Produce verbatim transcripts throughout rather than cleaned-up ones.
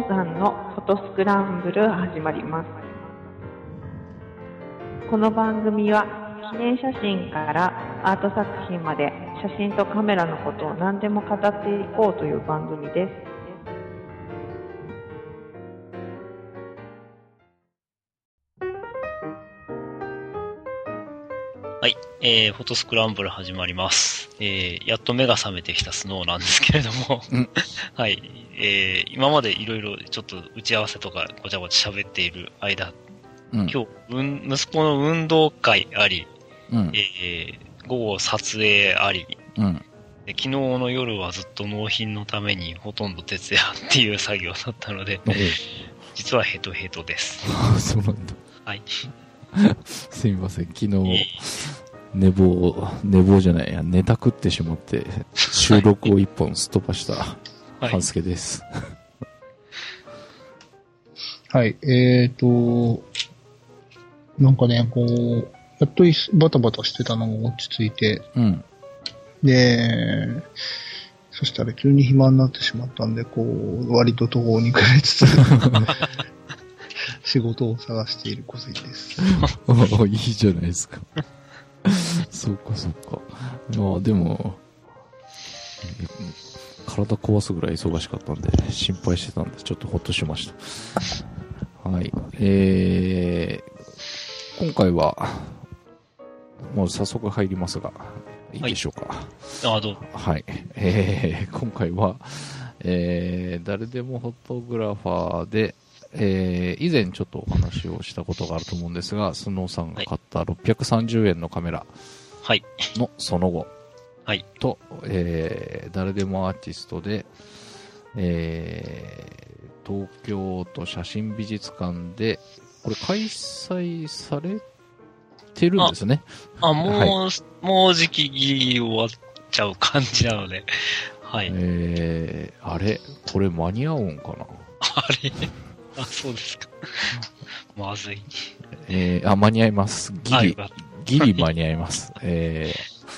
さんのフォトスクランブル始まります。この番組は記念写真からアート作品まで写真とカメラのことを何でも語っていこうという番組です。 はい、えー、フォトスクランブル始まります。えー、やっと目が覚めてきたスノーなんですけれども、うん、はい、えー、今までいろいろちょっと打ち合わせとかごちゃごちゃ喋っている間、うん、今日、うん、息子の運動会あり、うん、えー、午後撮影あり、うん、で昨日の夜はずっと納品のためにほとんど徹夜っていう作業だったので、実はヘトヘトです。 そうなんだ。 はい。 すみません、昨日、寝坊、寝坊じゃないや、寝たくってしまって、収録を一本すっ飛ばした、半助です。 はい、えーと、なんかね、こう、やっとバタバタしてたのが落ち着いて、うん、で、そしたら急に暇になってしまったんで、こう、割と途方に暮れつつ、仕事を探している小関です。 ああ、いいじゃないですか。そうか、そうか。まあ、でも、体壊すぐらい忙しかったんで、心配してたんで、ちょっとほっとしました。はい。えー、今回は、もう早速入りますが、いいでしょうか。はい、 あ、どうぞ。 はい。えー、今回は、えー、誰でもフォトグラファーで、えー、以前ちょっとお話をしたことがあると思うんですが、スノーさんが買ったろっぴゃくさんじゅうえんのカメラのその後、 はい、 と、えー、誰でもアーティストで、えー、東京都写真美術館で、これ開催されてるんですね。 あ、あもう、はい、もう時期ギリ終わっちゃう感じなので、はい。 えー、あれこれ間に合うんかなあれあ、そうですか。まずい。 えー、あ、間に合います。ギリ、ギリ間に合います。え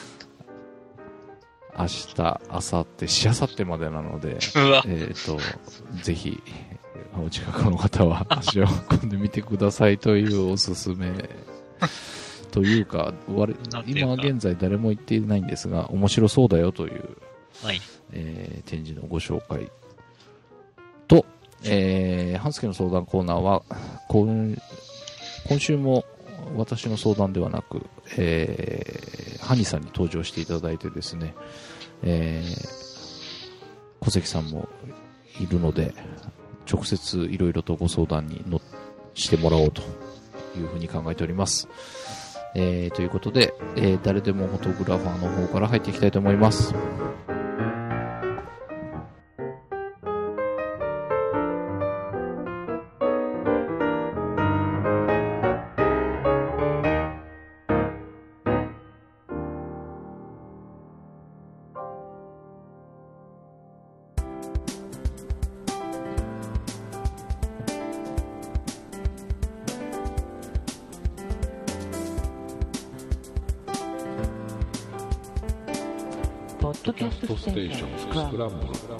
ー、明日、明後日、しあさってまでなので、えっと、ぜひ、お近くの方は足を運んでみてくださいというおすすめ。というか、今現在誰も言っていないんですが、面白そうだよという、 はい、 えー、展示のご紹介と、えー、半助の相談コーナーは今、今週も私の相談ではなく、えー、ハニさんに登場していただいてですね、えー、小関さんもいるので、直接いろいろとご相談に乗してもらおうというふうに考えております。えー、ということで、えー、誰でもフォトグラファーの方から入っていきたいと思います。 ポッドキャストステーションスクランブル。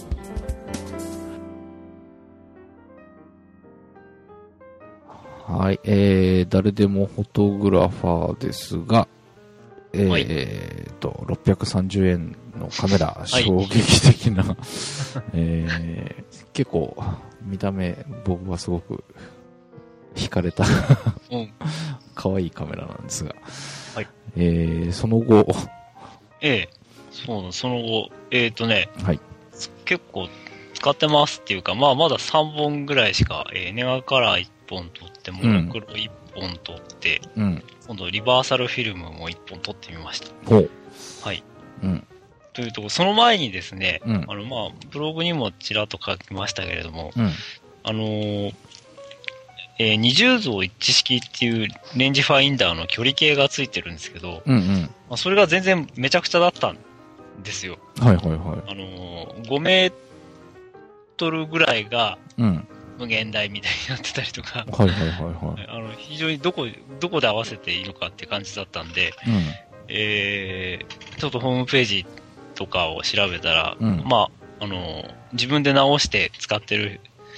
はい、えー、誰でもフォトグラファーですが、えー、はい、えーと、ろっぴゃくさんじゅうえんのカメラ、衝撃的な、はい、えー、結構、見た目、僕はすごく惹かれた、うん、可愛いカメラなんですが、はい、えー、その後、 ええそう、その後、えっ、ー、とね、 はい、 結構使ってますっていうか、まあまださんぼんぐらいしか、えー、ネガカラーいっぽん撮って、モノクロいっぽん撮って、うん、今度リバーサルフィルムもいっぽん撮ってみました。 ほう。 はい。 うん。 というと、その前にですね、 うん、 あの、まあ、ブログにもちらっと書きましたけれども、 うん、 あのー、えー、二重像一致式っていうレンジファインダーの距離計がついてるんですけど、 うんうん、 まあ、それが全然めちゃくちゃだったんですよ。 はいはいはい。 あのー、ごメートルぐらいが無限大みたいになってたりとか、 うん、はいはいはいはい。 あの非常にどこどこで合わせていいのかって感じだったんで、 うん、 えー、ちょっとホームページとかを調べたら、 うん、 まああのー、自分で直して使ってる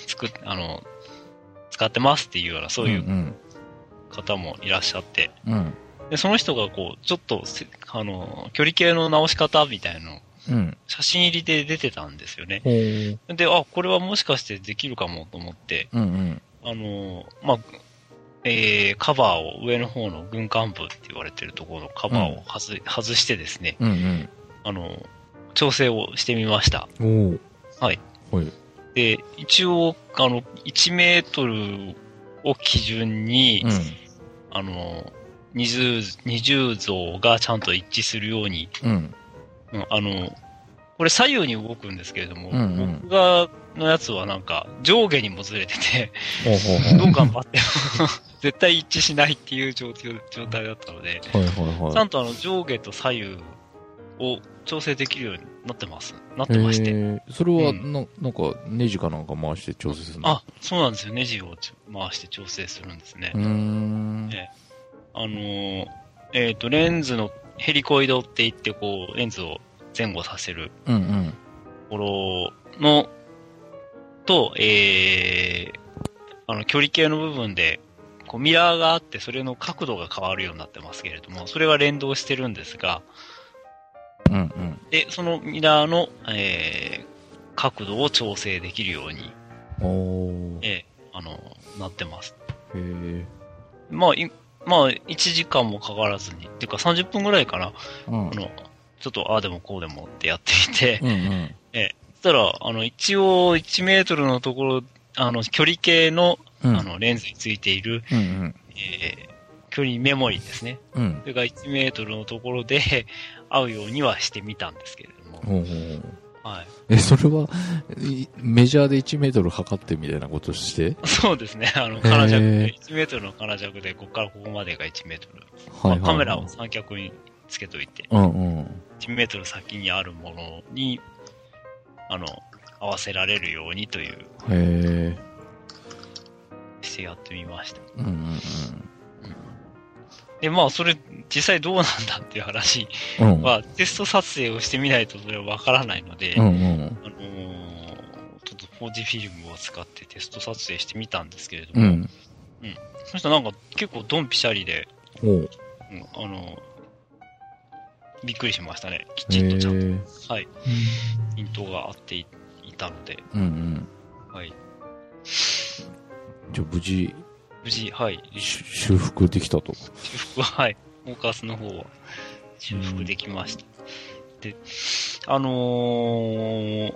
作っ、あの、使ってますっていうような、そういう方もいらっしゃって、 うん、 で、その人がこう、ちょっと、あの、距離計の直し方みたいなの、うん、写真入りで出てたんですよね。で、あ、これはもしかしてできるかもと思って、うんうん、あの、まあ、えー、カバーを上の方の軍艦部って言われてるところのカバーを外、うん、外してですね、うんうん、あの、調整をしてみました。おはい。はい。で、一応、あの、いちメートルを基準に、うん、あの、二重、二重像がちゃんと一致するように、うんうん、あの、これ左右に動くんですけれども、うんうん、僕がのやつはなんか上下にもずれてて、どう頑張っても絶対一致しないっていう状態だったので、はいはいはい、ちゃんとあの上下と左右を調整できるようになってます。なってまして。えー、 それはな、うん、なんかネジかなんか回して調整するの？ あ、そうなんですよ。ネジを回して調整するんですね。うーん、ね、あのー、えっと、レンズのヘリコイドって言って、こう、レンズを前後させるところの、と、えー、あの、距離計の部分で、こう、ミラーがあって、それの角度が変わるようになってますけれども、それは連動してるんですが、うんうん、で、そのミラーの、えー、角度を調整できるように、おえー、あの、なってます。へー。まあ、いまあ、いちじかんもかからずに、っていうかさんじゅっぷんぐらいかな、うん、あの、ちょっとああでもこうでもってやっていて、うんうん、え、そしたら、あの、一応いちメートルのところ、あの、距離計の、うん、あの、レンズについている、うんうん、えー、距離メモリですね。うん、それがいちメートルのところで合うようにはしてみたんですけれども。ほうほう、 はい。え、それは、メジャーでいちメートル測ってみたいなことして？ そうですね。あの、金尺で、いちメートルの金尺で、ここからここまでがいちメートル。はいはいはい、まあ、カメラを三脚につけといて、うんうん、いちメートル先にあるものに、あの、合わせられるようにという、へー。してやってみました。うんうんうん。で、まあ、それ、実際どうなんだっていう話は、うん、テスト撮影をしてみないとそれはわからないので、うんうん、あのー、ちょっとポージフィルムを使ってテスト撮影してみたんですけれども、うん。うん。そしたらなんか結構ドンピシャリで、うん、あのー、びっくりしましたね。きちんとちゃんと、はい。ピントが合っていたので、うんうん。はい。 じゃあ無事、 無事、はい。 修復できたと。 修復は、はい。フォーカスの方は修復できました。で、あのー、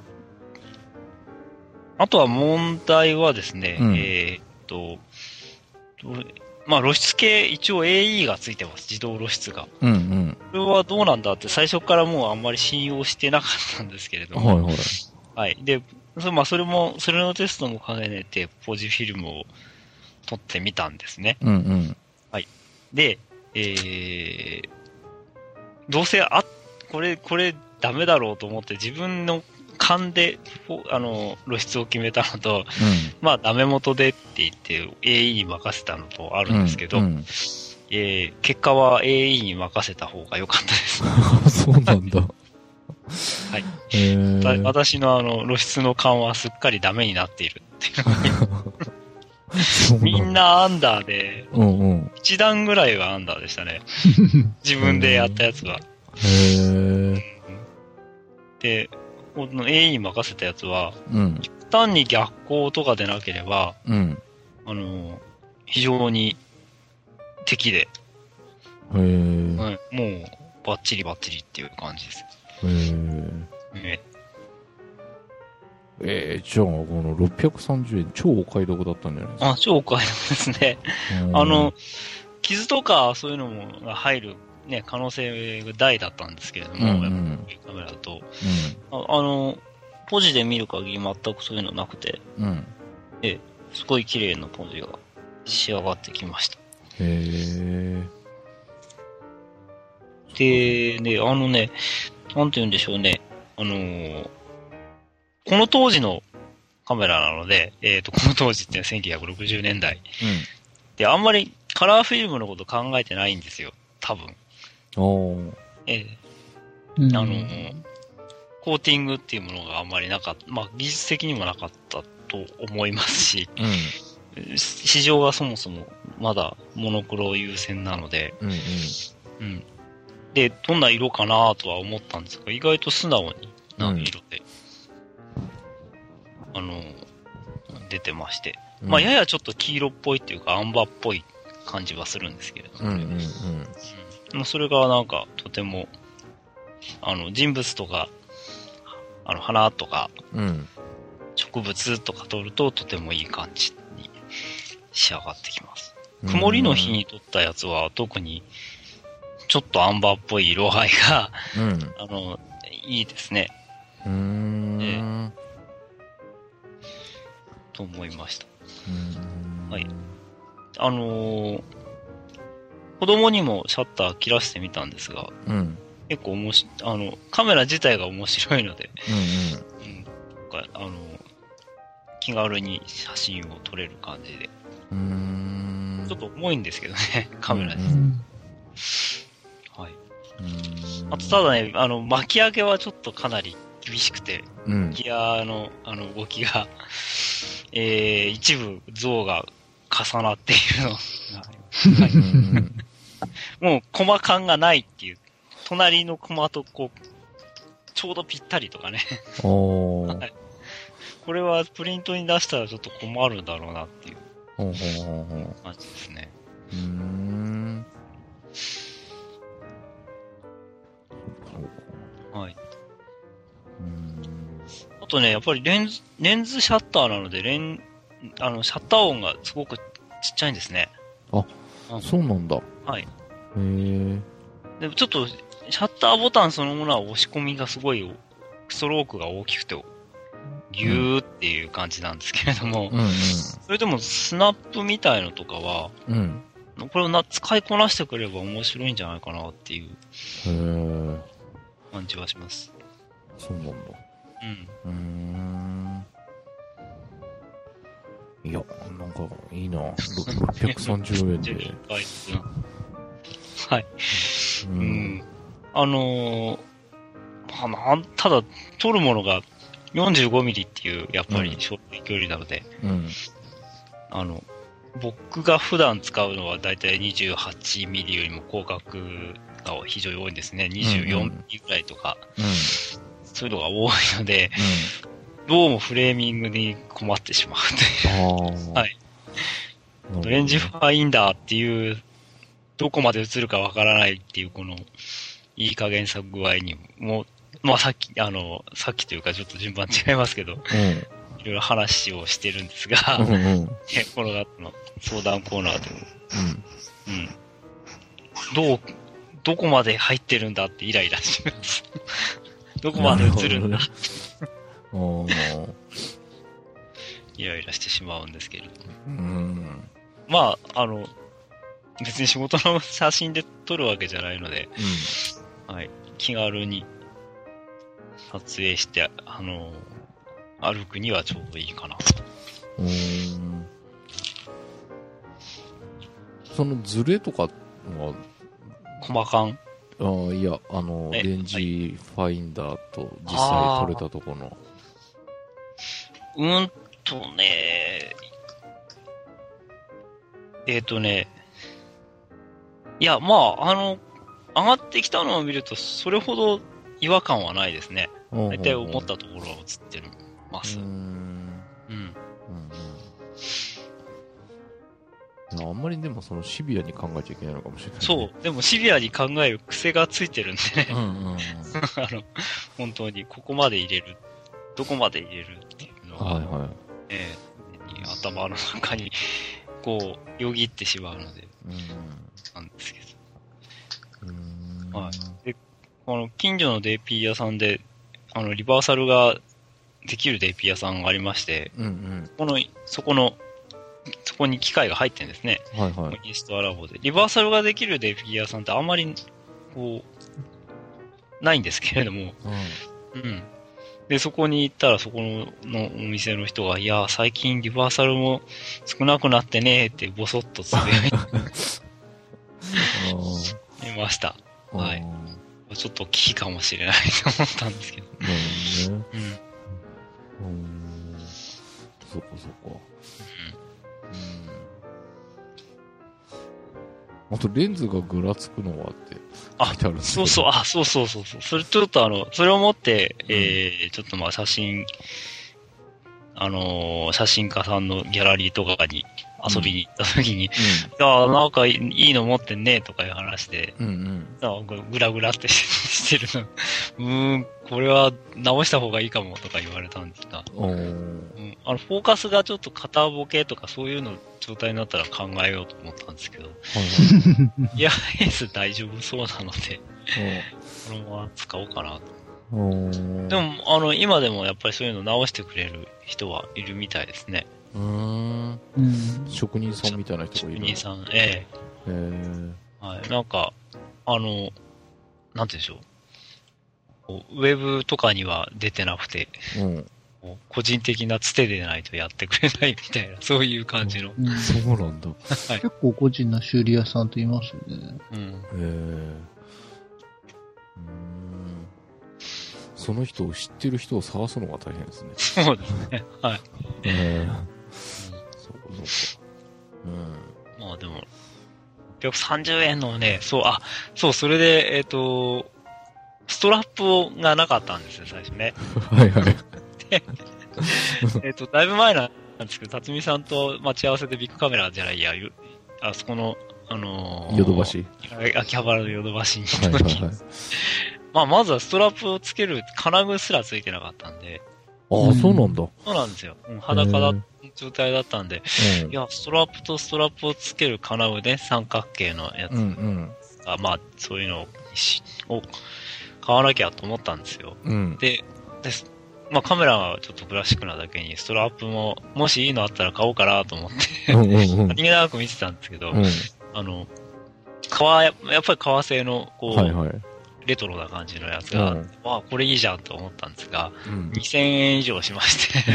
あとは問題はですね、うん、えー、っと、まあ露出系、一応 エーイー がついてます。自動露出が。うんうん。これはどうなんだって最初からもうあんまり信用してなかったんですけれども。はいはい。はい。で、まあそれも、それのテストも兼ねてポジフィルムを撮ってみたんですね。うんうん。はい。で、えー、どうせあ、これ、これダメだろうと思って自分の勘で、あの、露出を決めたのと、うん、まあダメ元でって言って エーイー に任せたのとあるんですけど、うんうん、えー、結果は エーイー に任せた方が良かったです。 そうなんだ。 はい。えー、私のあの露出の勘はすっかりダメになっているっていうみんなアンダーで、うんうん、いち段ぐらいはアンダーでしたね。自分でやったやつは。へー。で、この エーイー に任せたやつは、うん、単に逆光とかでなければ、うん、あの、非常に適で、へー、はい、もうバッチリバッチリっていう感じです。へー。 ね、えー、じゃあ、このろっぴゃくさんじゅうえん、超お買い得だったんじゃないですか？ あ、超お買い得ですね。あの、傷とかそういうのもが入る、ね、可能性が大だったんですけれども、うんうん、カメラだと、うん、あ、あの、ポジで見る限り全くそういうのなくて、うん、え、すごい綺麗なポジが仕上がってきました。へー。で、ね、あのね、なんて言うんでしょうね、あのー、この当時のカメラなので、えっと、この当時ってせんきゅうひゃくろくじゅうねんだい、うん、で、あんまりカラーフィルムのこと考えてないんですよ、多分。おー。ええー、うん、あのー、コーティングっていうものがあんまりなかった、まあ技術的にもなかったっと思いますし、 うん、 市場がそもそもまだモノクロ優先なので、 うんうんうん、で、どんな色かなとは思ったんですが、意外と素直な色で、うん、あの、出てまして、うん、まあ、ややちょっと黄色っぽいっていうか、アンバーっぽい感じはするんですけれども、ね、うんうんうん、それがなんか、とても、あの、人物とか、あの、花とか、 うん、 植物とか撮ると、とてもいい感じに仕上がってきます。曇りの日に撮ったやつは、特に、ちょっとアンバーっぽい色合いが、うん、あの、いいですね。 うーん、えー、 と思いました。 うーん、 はい。あのー、子供にもシャッター切らしてみたんですが、 うん、 結構面白い、あの、カメラ自体が面白いので、 うんうんうん、あの、気軽に写真を撮れる感じで。 うーん、 ちょっと重いんですけどね、カメラに。 うんうんはい。あと、ただね、あの、巻き上げはちょっとかなり厳しくて、 うん、 ギアの、あの、動きが、えー、一部像が重なっているのが、はい、もう、コマ感がないっていう、隣のコマとこう、ちょうどぴったりとかね。 おー。 はい、これはプリントに出したらちょっと困るんだろうなっていう感じですね。 うーん。 はい。 うーん。 あとね、やっぱりレンズ、レンズシャッターなので、レン、あの、シャッター音がすごくちっちゃいんですね。 あ、うん、そうなんだ。 はい。 へえ。 でもちょっと、シャッターボタンそのものは押し込みがすごい、ストロークが大きくて、ギューっていう感じなんですけれども、 うんうん、 それでもスナップみたいのとかは、 うん、 これをな使いこなしてくれば面白いんじゃないかなっていう感じはします。 そうなんだ。 うん。 うーん。いや、なんかいいな。ろっぴゃくさんじゅうえんで。 はい。うん。うん、あのー、まあ、なんただ撮るものがよんじゅうごミリっていう、やっぱり小距離なので、 うん、 あの、僕が普段使うのはだいたいにじゅうはちミリよりも広角が非常に多いんですね。にじゅうよんミリぐらいとか、うんうん、そういうのが多いので、うん、どうもフレーミングに困ってしまうという。はい。レンジファインダーっていう、どこまで映るかわからないっていう、この、いい加減さ具合にも、まあさっき、あの、さっきというかちょっと順番違いますけど、うん、いろいろ話をしてるんですが、うんうん、この後の相談コーナーでも、うんうん、どう、どこまで入ってるんだってイライラします。どこまで映るんだイライラしてしまうんですけれど。 うん、 まあ、あの、別に仕事の写真で撮るわけじゃないので、うん、はい、気軽に撮影して、あの、歩くにはちょうどいいかな。 うーん。そのズレとかは、 細かああ、いや、あの、レンジファインダーと実際撮れたところの。 うんとね、えっ、ー、とね、いや、まあ、あの、上がってきたのを見ると、それほど違和感はないですね。大体思ったところが映ってるます。うーん。うん。 うんうん、あんまりでもそのシビアに考えちゃいけないのかもしれない、ね。 そう。でもシビアに考える癖がついてるんでね。 うんうんうん、あの、本当にここまで入れる、どこまで入れるっていうのは、 はいはい。 えー、頭の中に、こう、よぎってしまうので、 うん、 なんですけど。 うんはい。で、この近所の ディーピー 屋さんで、あの、リバーサルができる ディーピー 屋さんがありまして、 うんうん、 この、そこの、そこに機械が入ってるんですね。 はいはい。 インストアラボで。リバーサルができる ディーピー 屋さんってあんまり、こう、ないんですけれども、うん。うん。で、そこに行ったら、そこののお店の人が、いや、最近リバーサルも少なくなってねーってボソッとつぶやいていました。はい。ちょっと危機かもしれないと思ったんですけど。 なるほどね。 うん。 うん。そっか。 とレンズがぐらつくのはって書いてあるんですけど。 そうそう、あ、そうそうそうそう。それちょっとあの、それを持って、うん、えー、ちょっとまあ写真、あのー、写真家さんのギャラリーとかに遊びに行った時に、うん、いやなんかいいの持ってんねとかいう話で、うんうん、グラグラってしてるの。うーん、これは直した方がいいかもとか言われたんですが、うん、あのフォーカスがちょっと片ボケとかそういうの状態になったら考えようと思ったんですけど、イヤーエース大丈夫そうなので、このまま使おうかなと。でも、あの、今でもやっぱりそういうの直してくれる人はいるみたいですね。 うーん。職人さんみたいな人がいる。 職人さん、ええ。へえ。はい。なんか、あの、なんて言うんでしょう。ウェブとかには出てなくて、うん、個人的なつてでないとやってくれないみたいな、そういう感じの。 うん、そうなんだ。はい、 結構個人の修理屋さんといますよね。うん。へえ。その人を知ってる人を探すのが大変ですね。 そうですね。はい。えー、うん、 そうそうか。 うん。まあでも、ろっぴゃくさんじゅうえんのね、そう、あ、そう、それで、えっ、ー、と、ストラップがなかったんですよ、最初ね。 はいはい。 で、えっと、だいぶ前なんですけど、辰巳さんと待ち合わせでビッグカメラじゃないや、あそこの、あのー、 ヨドバシ秋葉原のヨドバシに行った時に、はいはいはい、まあ、まずはストラップをつける金具すらついてなかったんで。 ああ、そうなんだ。 そうなんですよ。裸だ、状態だったんで、いや、ストラップとストラップをつける金具ね、三角形のやつが、うんうん、まあ、そういうのを買わなきゃと思ったんですよ。うん、で、で、まあカメラはちょっとクラシックなだけに、ストラップも、もしいいのあったら買おうかなと思って、何気なく見てたんですけど、うん、あの、革、やっぱり革製の、こう、はいはい、レトロな感じのやつが、うん、わあ、これいいじゃんと思ったんですが、うん、にせんえん以上しまして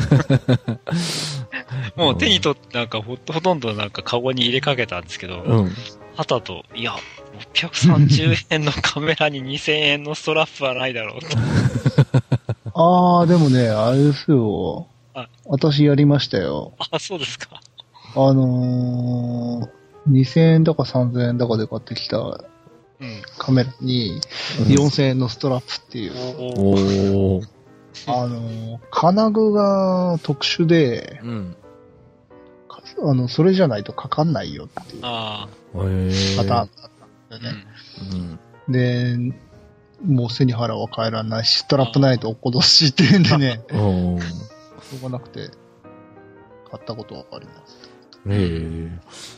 もう手に取ってなんかほ、ほとんどなんかカゴに入れかけたんですけど、うん、はたと、いや、ろっぴゃくさんじゅうえんのカメラににせんえんのストラップはないだろうと。 あー、でもね、あれですよ。私やりましたよ。 あ、そうですか。 あのー、にせんえんだかさんぜんえんだかで買ってきたカメラによんせんえんのストラップっていう。おー。あのー、金具が特殊で、うん、あの、それじゃないとかかんないよっていうパターンだったんだよね。うん、で、もう背に腹は変えられないし、ストラップないとおこどしいっていうんでね、しょうがなくて買ったことはあります。へえ。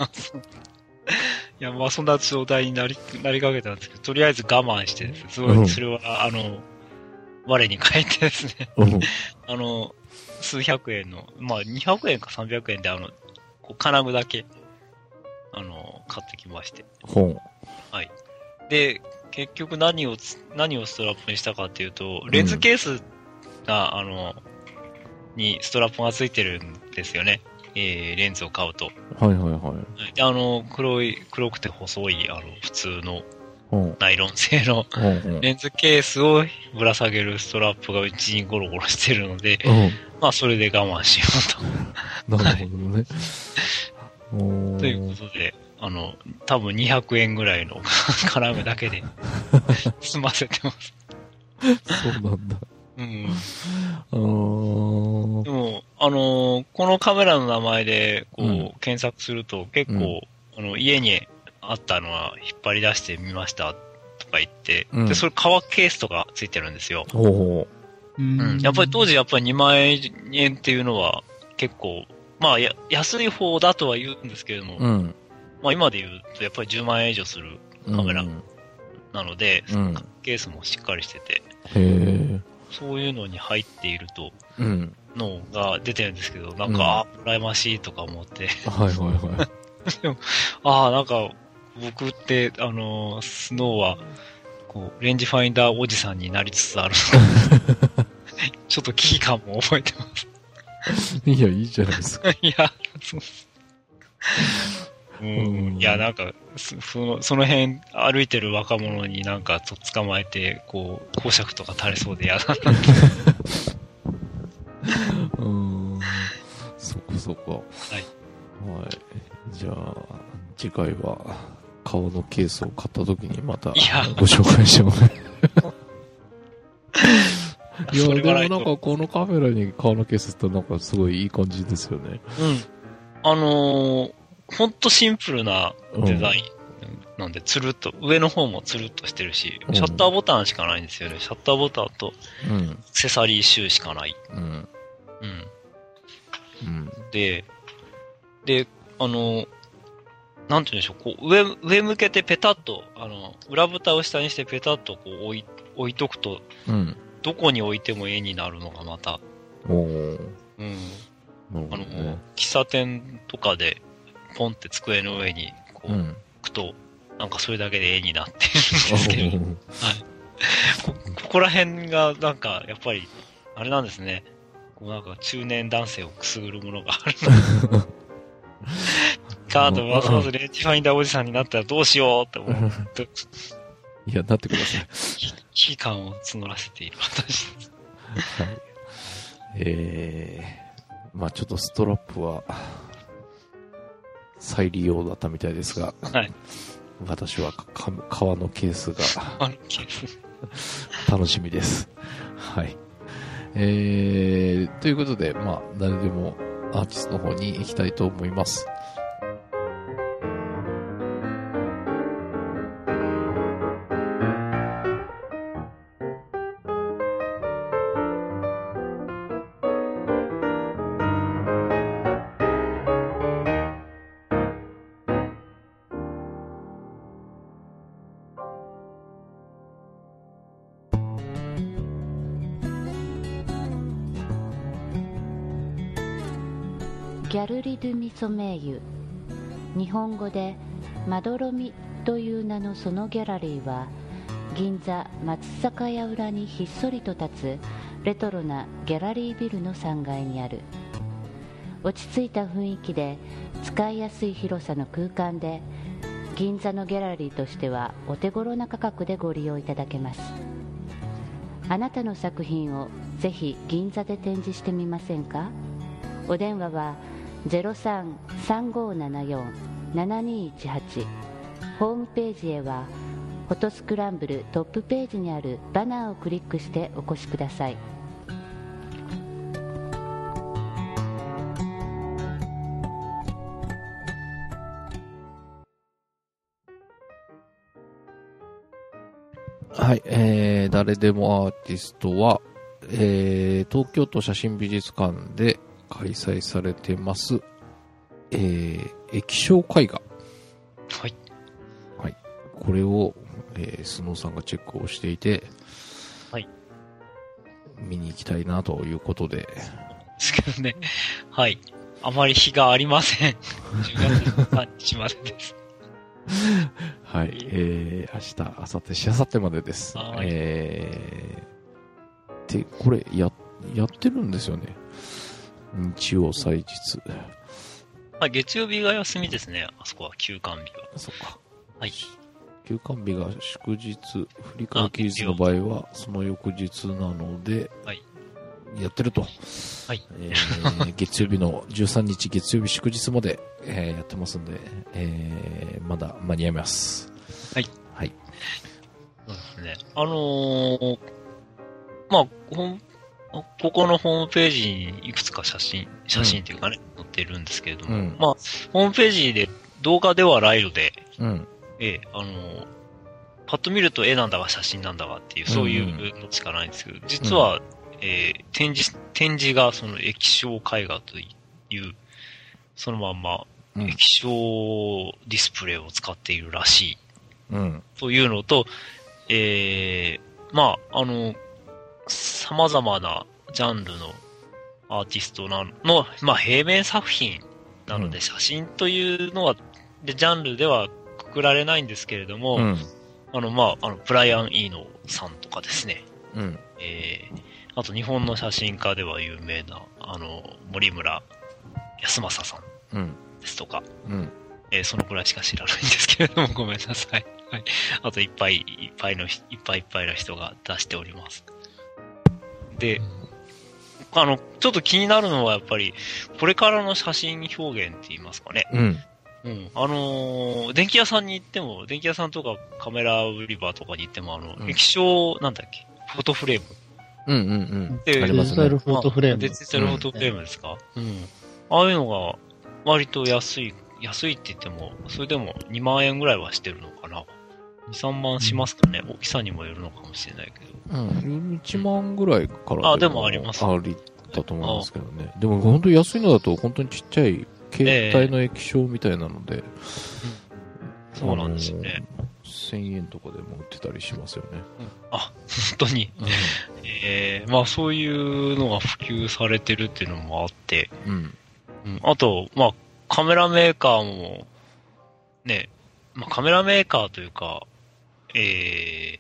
いや、まあそんな状態になり、なりかけたんですけど、とりあえず我慢してですね、すごい、うん、それは、あの、我に返ってですね、うん、あの、数百円の、まあにひゃくえんかさんびゃくえんで、あの、こう金具だけ、あの、買ってきまして。ほう。はい。で、結局何を、何をストラップにしたかっていうと、レンズケースが、うん、あの、にストラップがついてるんですよね。えー、レンズを買うと。 はいはいはい。 あの、黒い、黒くて細い、あの、普通の、ナイロン製のレンズケースをぶら下げるストラップがうちにゴロゴロしてるので、うん、まあそれで我慢しようと。なるほどね。 はい、ということで、あの、多分にひゃくえんぐらいの金具だけで済ませてます。 そうなんだ。うん。 でも、あのー、このカメラの名前で、こう、うん、検索すると結構、うん、あの、家にあったのは引っ張り出してみましたとか言って、うん、で、それ革ケースとかついてるんですよ。おうん、やっぱり当時やっぱりにまんえんっていうのは結構、まあや、安い方だとは言うんですけれども、うん、まあ今で言うとやっぱりじゅうまんえん以上するカメラなので、うん、ケースもしっかりしてて、へそういうのに入っていると、のが出てるんですけど、なんか、うん、あ、羨ましいとか思って。はいはいはい。でも、ああ、なんか、僕って、あのー、スノーは、こう、レンジファインダーおじさんになりつつあるちょっと危機感も覚えてます。 いや、いいじゃないですか。 いや、そううん、いや、なんか、その、その辺歩いてる若者になんかと捕まえて、こう、公爵とか垂れそうで嫌だな。 うん。そこそこ。 はい。 はい。じゃあ、次回は、 革のケースを買った時にまたご紹介してもらえいや、でもなんかこのカメラに革のケースってなんかすごいいい感じですよね。 うん。あのー、ほんとシンプルなデザイン。なんで、つるっと、上の方もつるっとしてるし、シャッターボタンしかないんですよね。シャッターボタンと、アクセサリーシューしかない。うん。うん。うん、で、で、あの、なんて言うんでしょう、こう、上、上向けてペタッと、あの、裏蓋を下にしてペタッとこう置い、置いとくと、うん、どこに置いても絵になるのがまた。おー。うん。あの、喫茶店とかで、ポンって机の上に、こう、うん、置くと、なんかそれだけで絵になってるんですけど、はい。こ、ここら辺が、なんか、やっぱり、あれなんですね。こうなんか中年男性をくすぐるものがあるの。カードますますレンジファインダーおじさんになったらどうしようって思って。 いや、なってください。 危機感を募らせている私です。はい。 えー、まあちょっとストラップは、再利用だったみたいですが、はい。私は革のケースが楽しみです。はい。えー、ということで、まあ、誰でもアーティストの方に行きたいと思います。 ギャルリ・ドゥ・ミソメイユ、日本語でまどろみという名のそのギャラリーは、銀座松坂屋裏にひっそりと立つレトロなギャラリービルのさんがいにある。落ち着いた雰囲気で使いやすい広さの空間で、銀座のギャラリーとしてはお手頃な価格でご利用いただけます。あなたの作品をぜひ銀座で展示してみませんか？お電話は ゼロさん さんごーななよん ななにいちはち、 ホームページへはフォトスクランブルトップページにあるバナーをクリックしてお越しください。 はい、えー、誰でもアーティストは、えー、東京都写真美術館で開催されてます、えー、液晶絵画。 はい。 はい。これを、えー、スノーさんがチェックをしていて、 はい。 見に行きたいなということで。 ですけどね。はい。あまり日がありません。じゅうがつじゅうさんにちまでです。 はい。えー、明日、明後日、しあさってまでです。 はい。 えー、で、これ、や、やってるんですよね。日曜祭日。 はい、月曜日が休みですね。あそこは休館日が。 そうか。 はい。 休館日が祝日、振り替え期日の場合は、その翌日なので、 はい。 やってると。 はい。 えー、月曜日のじゅうさんにち月曜日祝日まで、えー、やってますんで、えー、まだ間に合います。 はい。 はい。 そうですね。あのー、まあ、ほここのホームページにいくつか写真、写真というかね、うん、載ってるんですけれども、うん、まあ、ホームページで動画ではライブで、 うん、 えー、あのー、パッと見ると絵なんだか写真なんだかっていう、そういうのしかないんですけど、実は、うんえー、展示、展示がその液晶絵画という、そのまんま液晶ディスプレイを使っているらしい。 うん。 というのと、えー、まあ、あの、様々なジャンルのアーティストなの、まあ、平面作品なので、写真というのは、で、ジャンルではくくられないんですけれども、うん、あの、まあ、あの、ブライアン・イーノさんとかですね。 うん。 えーあと日本の写真家では有名な、あの、森村康正さんですとか、 うんうんえー、そのくらいしか知らないんですけれども、ごめんなさい。はい。あといっぱいいっぱいの、いっぱいいっぱいの人が出しております。で、あの、ちょっと気になるのはやっぱり、これからの写真表現って言いますかね。 うん。 うん。あのー、電気屋さんに行っても、電気屋さんとかカメラ売り場とかに行っても、あの、うん、液晶、なんだっけ、フォトフレーム。 うんうんうん。 デジタルフォトフレーム。 デジタルフォトフレームですか、うん、うん。ああいうのが、割と安い、安いって言っても、それでもにまん円ぐらいはしてるのかな。に、さんまんしますかね。大きさにもよるのかもしれないけど。 うん。いちまんぐらいからあ、でもあります。 ありだと思うんですけどね。でも本当に安いのだと本当にちっちゃい携帯の液晶みたいなので。えーうん、そうなんですよね。 せんえんとかでも売ってたりしますよね。 うん、あ、本当に。うん、えー、まあそういうのが普及されてるっていうのもあって。うん。うん、あと、まあカメラメーカーも、ね、まあカメラメーカーというか、えー、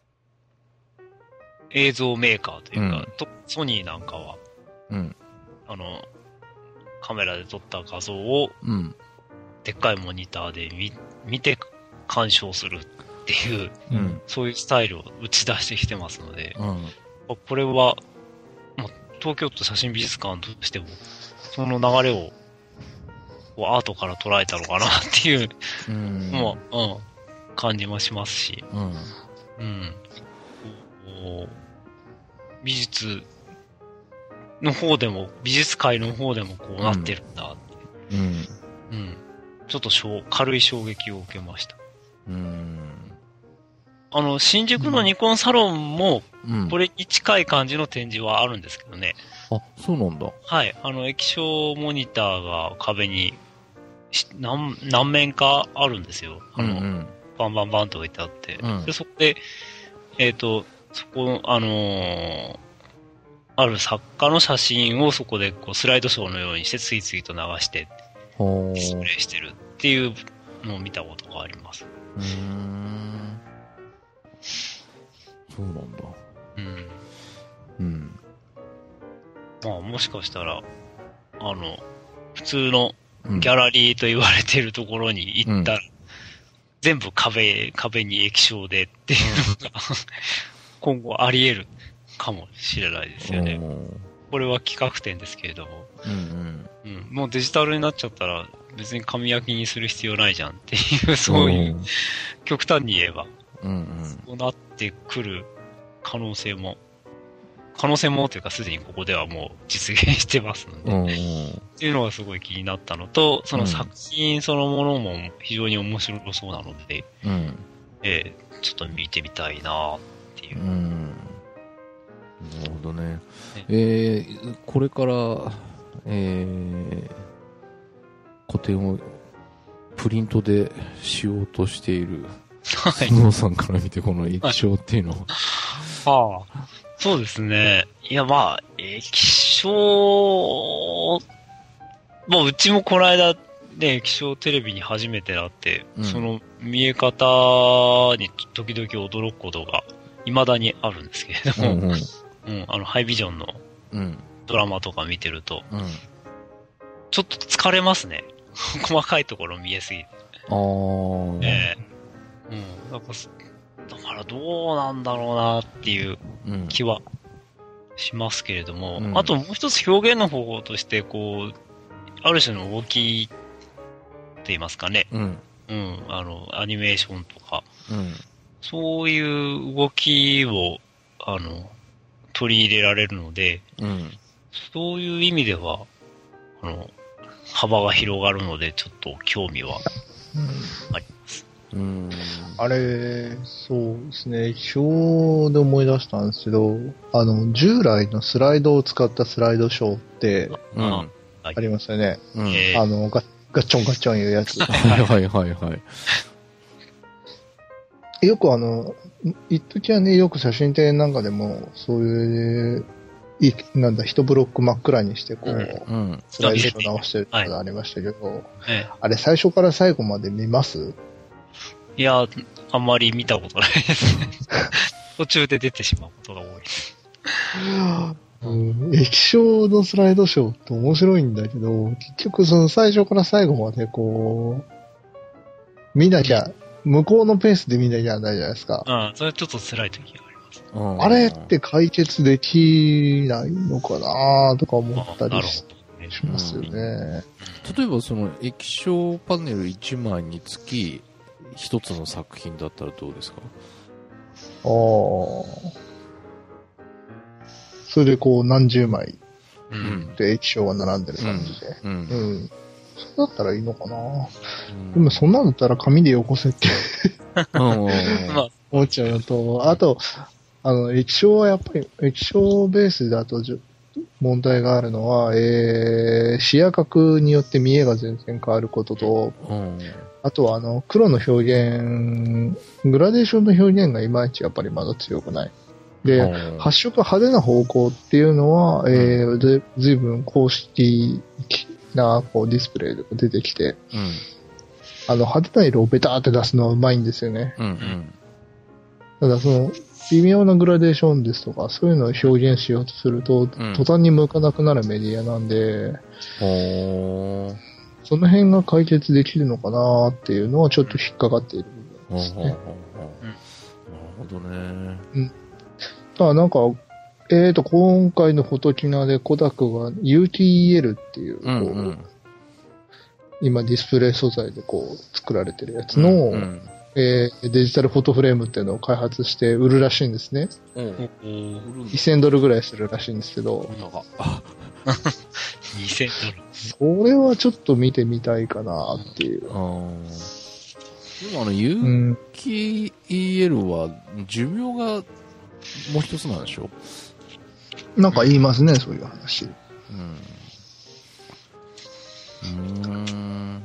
映像メーカーというか、うん、とソニーなんかは、うん、あの、カメラで撮った画像を、うん、でっかいモニターで見、見て鑑賞するっていう、うん、そういうスタイルを打ち出してきてますので、うん、これは、まあ、東京都写真美術館としても、その流れを、アートから捉えたのかなっていう、うん、もう、うん、感じもしますし、うん。うん、美術の方でも、美術界の方でもこうなってるんだって、うん。うん。うん。ちょっと軽い衝撃を受けました。うん。あの、新宿のニコンサロンも、これに近い感じの展示はあるんですけどね。 うん、あ、そうなんだ。 はい。あの、液晶モニターが壁に、何、何面かあるんですよ。あの、うんうん、バンバンバンと置いてあって。うん、で、そこで、えっと、そこ、あのー、ある作家の写真をそこでこうスライドショーのようにして次々と流して、ディスプレイしてるっていうのを見たことがあります。うーん。 そうなんだ。うん。 うん。まあ、もしかしたら、あの、普通のギャラリーと言われているところに行ったら、うん、全部壁、壁に液晶でっていうのが、今後あり得るかもしれないですよね。これは企画展ですけれども、うんうんうん、もうデジタルになっちゃったら別に紙焼きにする必要ないじゃんっていう、そういう、極端に言えば、うんうん、そうなってくる可能性も、可能性もというかすでにここではもう実現してますので、うんうん、っていうのがすごい気になったのと、その作品そのものも非常に面白そうなので、うんえー、ちょっと見てみたいなっていう。うんなるほどね。えー、これから、えー、個展をプリントでしようとしている、はい、スノーさんから見てこの液晶っていうのは、 はい、ああ、そうですね。いや、まあ、液晶、まあ、うちもこの間、ね、液晶テレビに初めてなって、うん、その見え方に時々驚くことが未だにあるんですけれども、うんうんうん、あの、ハイビジョンのドラマとか見てると、うん、ちょっと疲れますね。細かいところ見えすぎて。あー。ええー。うん。だから、だからどうなんだろうなっていう気はしますけれども、うん、あともう一つ表現の方法として、こう、ある種の動きって言いますかね。うん。うん。あの、アニメーションとか、うん、そういう動きを、あの、取り入れられるので、うん、そういう意味では、あの、幅が広がるので、ちょっと興味はあります。 うん、あれ、そうですね、表で思い出したんですけど、あの、従来のスライドを使ったスライドショーって、うん、ありますよね。うん、あのガ、ガッチョンガッチョンいうやつ。 はいはいはいはい。 よくあの、一時はね、よく写真展なんかでも、そういう、いなんだ、一ブロック真っ暗にして、こう、うん、スライドショー直してるのがありましたけど、はい、あれ最初から最後まで見ます？ いや、あんまり見たことないですね。途中で出てしまうことが多い。 うん、液晶のスライドショーって面白いんだけど、結局その最初から最後までこう、見なきゃ、向こうのペースで見なきゃないじゃないですか。 ああ、それちょっと辛い時があります。 うん、あれって解決できないのかなとか思ったりして。 しますよね。うん、 例えばその液晶パネルいちまいにつき一つの作品だったらどうですか？ ああ。それでこう何十枚で液晶が並んでる感じで。うん。うんうん、そうだったらいいのかな、うん、でもそんなんだったら紙でよこせって思っちゃうのと、あと、あの、液晶はやっぱり、液晶ベースだと問題があるのは、えー、視野角によって見えが全然変わることと、うん、あとはあの、黒の表現、グラデーションの表現がいまいちやっぱりまだ強くない。で、うん、発色派手な方向っていうのは、うん、えー、ず, ずいぶん公式なこうディスプレイが出てきて、うん、あの、派手な色をベターって出すのはうまいんですよね。うんうん、ただその、微妙なグラデーションですとか、そういうのを表現しようとすると、うん、途端に向かなくなるメディアなんで、その辺が解決できるのかなっていうのはちょっと引っかかっている部分ですね。なるほどね。 うん。ただなんか、えーと、今回のフォトキナでコダクが ユーティーイーエル っていう、こう、うんうん、今ディスプレイ素材でこう作られてるやつの、うんうんえー、デジタルフォトフレームっていうのを開発して売るらしいんですね。うん、せんドルぐらいするらしいんですけど。 にせんドル。 それはちょっと見てみたいかなっていう。あでもあの ユーティーイーエル は寿命がもう一つなんでしょ？ なんか言いますね、そういう話。うん。うーん。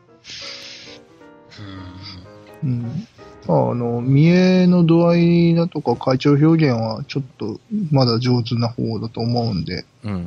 うん、あの、見えの度合いだとか、階調表現はちょっとまだ上手な方だと思うんで。うん。うん。うん、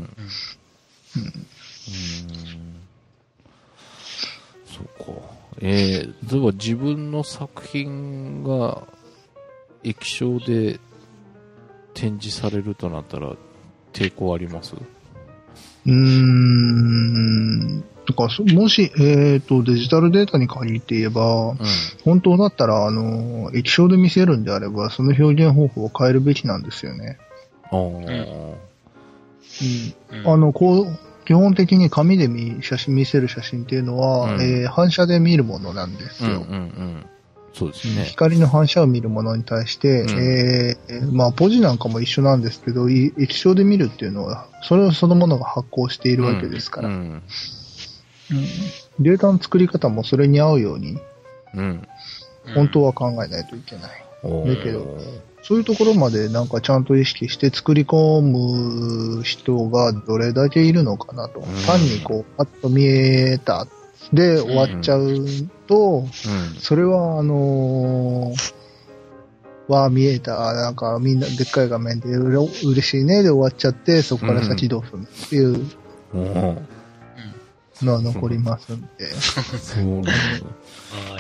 そうか。えー、例えば自分の作品が液晶で展示されるとなったら抵抗あります？ うーん。とか、もし、えっと、デジタルデータに限って言えば、うん、本当だったら、あの、液晶で見せるんであれば、その表現方法を変えるべきなんですよね。あ、うんうん、あの、こう、基本的に紙で見、写真、見せる写真っていうのは、うんえー、反射で見るものなんですよ。うんうんうん、 そうですね。 光の反射を見るものに対して、うん、えー、まあ、ポジなんかも一緒なんですけど、液晶で見るっていうのは、それそのものが発光しているわけですから。うんうんうん、データの作り方もそれに合うように、うん、本当は考えないといけない。うん、だけど、そういうところまでなんかちゃんと意識して作り込む人がどれだけいるのかなと。うん、単にこう、パッと見えたで終わっちゃうと、うん、それはあのー、わあ見えた、なんかみんなでっかい画面でうれ嬉しいねで終わっちゃって、そこから先どうするっていう。うんうんのは残りますんで。そうなんだ。はい。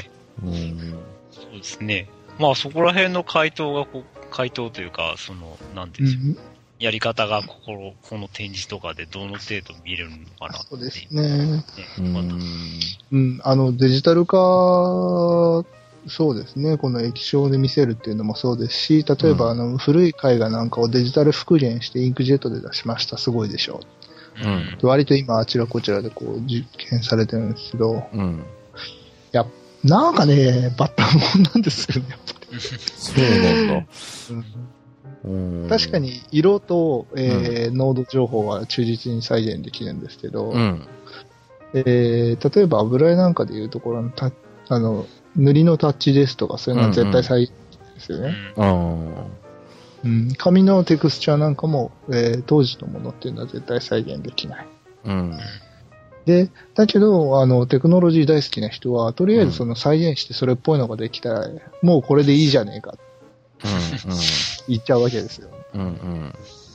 うん。そうですね。まあそこら辺の回答がこう、回答というか、その、なんていうんでしょう。うん、やり方がここ、この展示とかでどの程度見れるのかなって。 そうですね。ねうん、うん。あの、デジタル化、そうですね。この液晶で見せるっていうのもそうですし、例えば、うん、あの、古い絵画なんかをデジタル復元してインクジェットで出しました。すごいでしょう。うん、割と今あちらこちらでこう実験されてるんですけど、うん、いや、なんかね、バッタモンなんですよね、やっぱり。そうなんだ。うん、確かに色と、えーうん、濃度情報は忠実に再現できるんですけど、うん、えー、例えば油絵なんかでいうところのたあの塗りのタッチですとかそういうのは絶対再現ですよね。うんうんうん、紙のテクスチャーなんかも、えー、当時のものっていうのは絶対再現できない。うん、で、だけど、あの、テクノロジー大好きな人は、とりあえずその再現してそれっぽいのができたら、うん、もうこれでいいじゃねえか、うんうん、言っちゃうわけですよ。うんうんうん、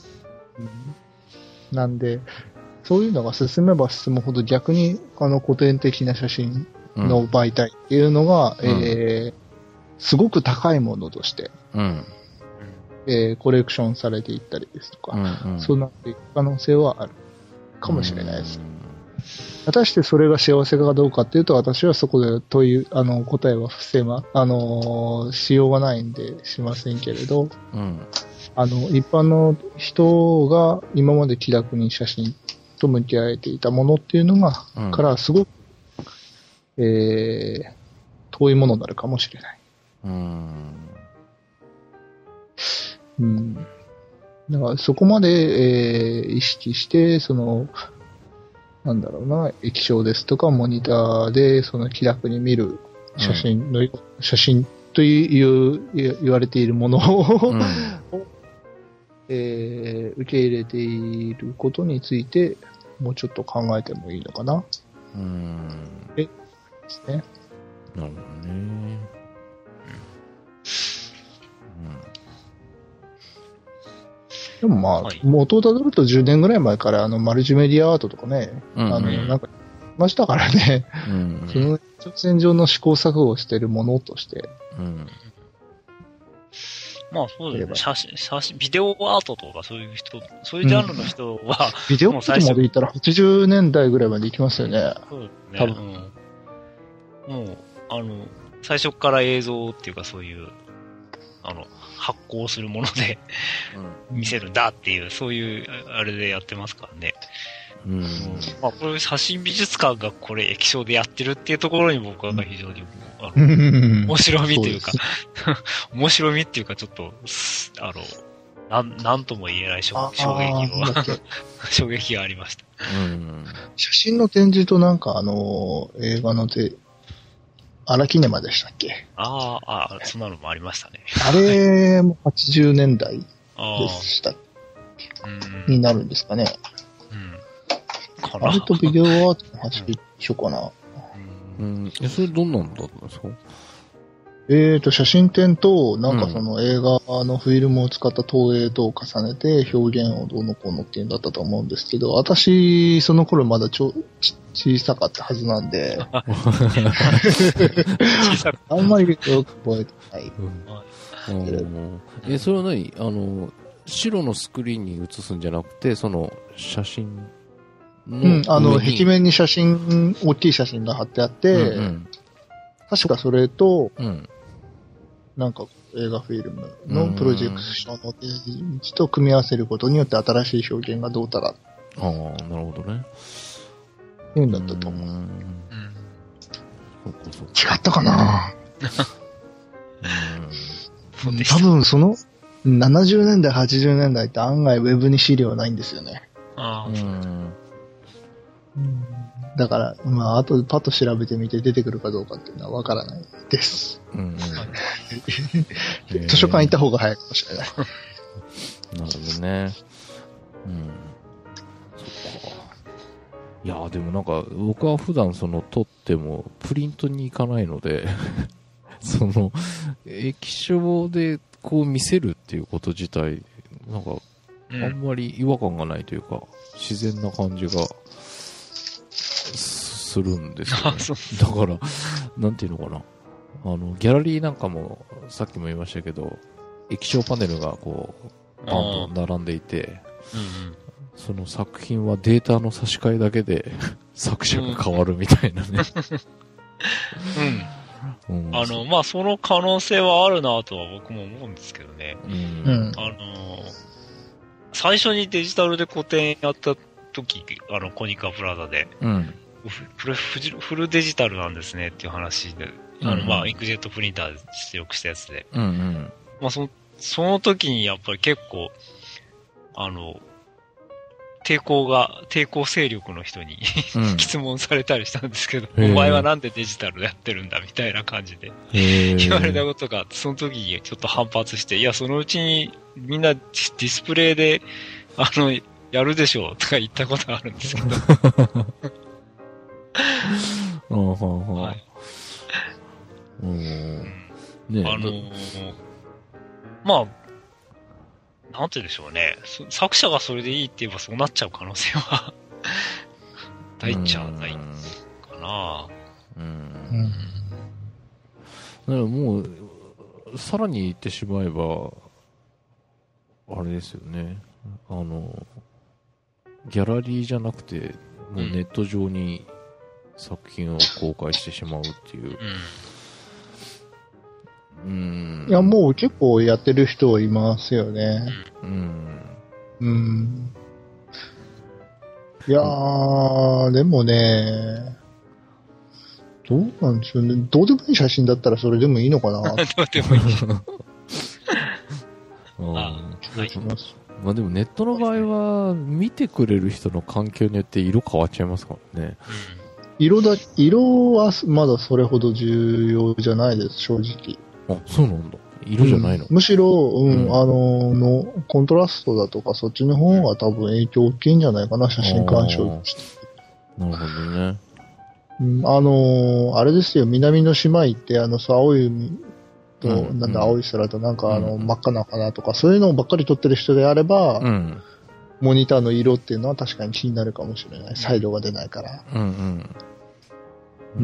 なんで、そういうのが進めば進むほど逆に、あの、古典的な写真の媒体っていうのが、うん、えー、すごく高いものとして、うんえー、コレクションされていったりですとか、うんうん、そうなっていく可能性はあるかもしれないです。果たしてそれが幸せかどうかっていうと、私はそこで問い、あの、答えは不正ま、あの、しようがないんでしませんけれど、うん、あの、一般の人が今まで気楽に写真と向き合えていたものっていうのが、 うん、 からすごく、えー、遠いものになるかもしれない。 うーん。 うん。だからそこまで、えー、意識して、その、なんだろうな、液晶ですとかモニターでその気楽に見る写真の、うん、写真という言われているものを、うん、えー、受け入れていることについてもうちょっと考えてもいいのかな。 うーん。 え、ですね。 なるほどね。うん。 でもまあ、はい、元をたどるとじゅうねんぐらい前からあのマルチメディアアートとかね、うんうん、あの、なんか、ましたからね、うんうん、その直線上の試行錯誤をしているものとして。うん、 まあそうですね、写真、写真、ビデオアートとかそういう人、そういうジャンルの人は、うん、 ビデオアートまで行ったらはちじゅうねんだいぐらいまで行きますよね。 そうですね。多分。うん、もう、あの、最初から映像っていうかそういう、あの、発行するもので見せるんだっていう、そういうあれでやってますからね。うん。まあ、これ写真美術館がこれ液晶でやってるっていうところに僕は非常に、あの、面白みというか、面白みっていうかちょっと、あの、なん、なんとも言えない衝撃を、衝撃がありました。 うん。写真の展示となんかあの、映画ので、荒木ネマでしたっけ？ ああ、ああ、そんなのもありましたね。 あれもはちじゅうねんだいでしたっけになるんですかね。うん。あれとビデオアートの話一緒かな。 うん。え、それどんなんだったんですか？ えーと、写真展と、なんかその映画のフィルムを使った投影とを重ねて表現をどうのこうのっていうんだったと思うんですけど、私、その頃まだちょ小さかったはずなんで、あんまりよく覚えてない。 うん、え、それは何？あの、白のスクリーンに映すんじゃなくて、その写真の、うん、あの、壁面に写真、大きい写真が貼ってあって、うんうん、確かそれと、うんなんか映画フィルムのプロジェクションのページと組み合わせることによって新しい表現がどうたら。 ああ、なるほどね。 いうんだったと思う。うん。違ったかなうん。多分そのななじゅうねんだい、はちじゅうねんだいって案外ウェブに資料ないんですよね。ああ。うん。だから、まあ、あとパッと調べてみて出てくるかどうかっていうのはわからないです。うんうん、図書館行った方が早いかもしれない。 なるほどね。うん。そっか。いやでもなんか、僕は普段その撮ってもプリントに行かないので、その、液晶でこう見せるっていうこと自体、なんか、あんまり違和感がないというか、自然な感じが、するんですよ、ね、だからなんていうのかなあのギャラリーなんかもさっきも言いましたけど液晶パネルがこうバンと並んでいて、うんうん、その作品はデータの差し替えだけで作者が変わるみたいなね、 うんうん、あのまあその可能性はあるなとは僕も思うんですけどね、うん、あの最初にデジタルで個展やった時あのコニカプラザで、うんこれフルデジタルなんですねっていう話で、あの、うんうん、まあ、インクジェットプリンターで出力したやつで。うんうん。まあ、その、その時にやっぱり結構、あの、抵抗が、抵抗勢力の人に質問されたりしたんですけど、お前はなんでデジタルやってるんだみたいな感じで言われたことがあって、その時にちょっと反発して、いや、そのうちにみんなディスプレイで、あの、やるでしょうとか言ったことあるんですけど。はい。うん。ねあのー、まあ、なんて言うんでしょうね。作者がそれでいいって言えばそうなっちゃう可能性は大っちゃないかな。うん。うん。 だからもう、さらに言ってしまえば、あれですよね。あの、ギャラリーじゃなくて、もうネット上に、うん作品を公開してしまうっていう。 うん。いや、もう結構やってる人いますよね。うん。うん。 いやー、でもね、どうなんでしょうね。どうでもいい写真だったらそれでもいいのかな。どうでもいい。 あはい、まあでもネットの場合は見てくれる人の環境によって色変わっちゃいますからね。 色だ、色はまだそれほど重要じゃないです、正直。 あ、そうなんだ。色じゃないの、 うん、むしろ、うん、うん、あの、の、コントラストだとか、そっちの方が多分影響大きいんじゃないかな、写真鑑賞として。 なるほどね。 うん、あの、あれですよ、南の島行って、あの、さ、青い海と、うん、なんだ、青い空と、なんか、あの、うん、真っ赤な花とか、そういうのばっかり撮ってる人であれば、うん、モニターの色っていうのは確かに気になるかもしれない。サイドが出ないから。うん、うんうん、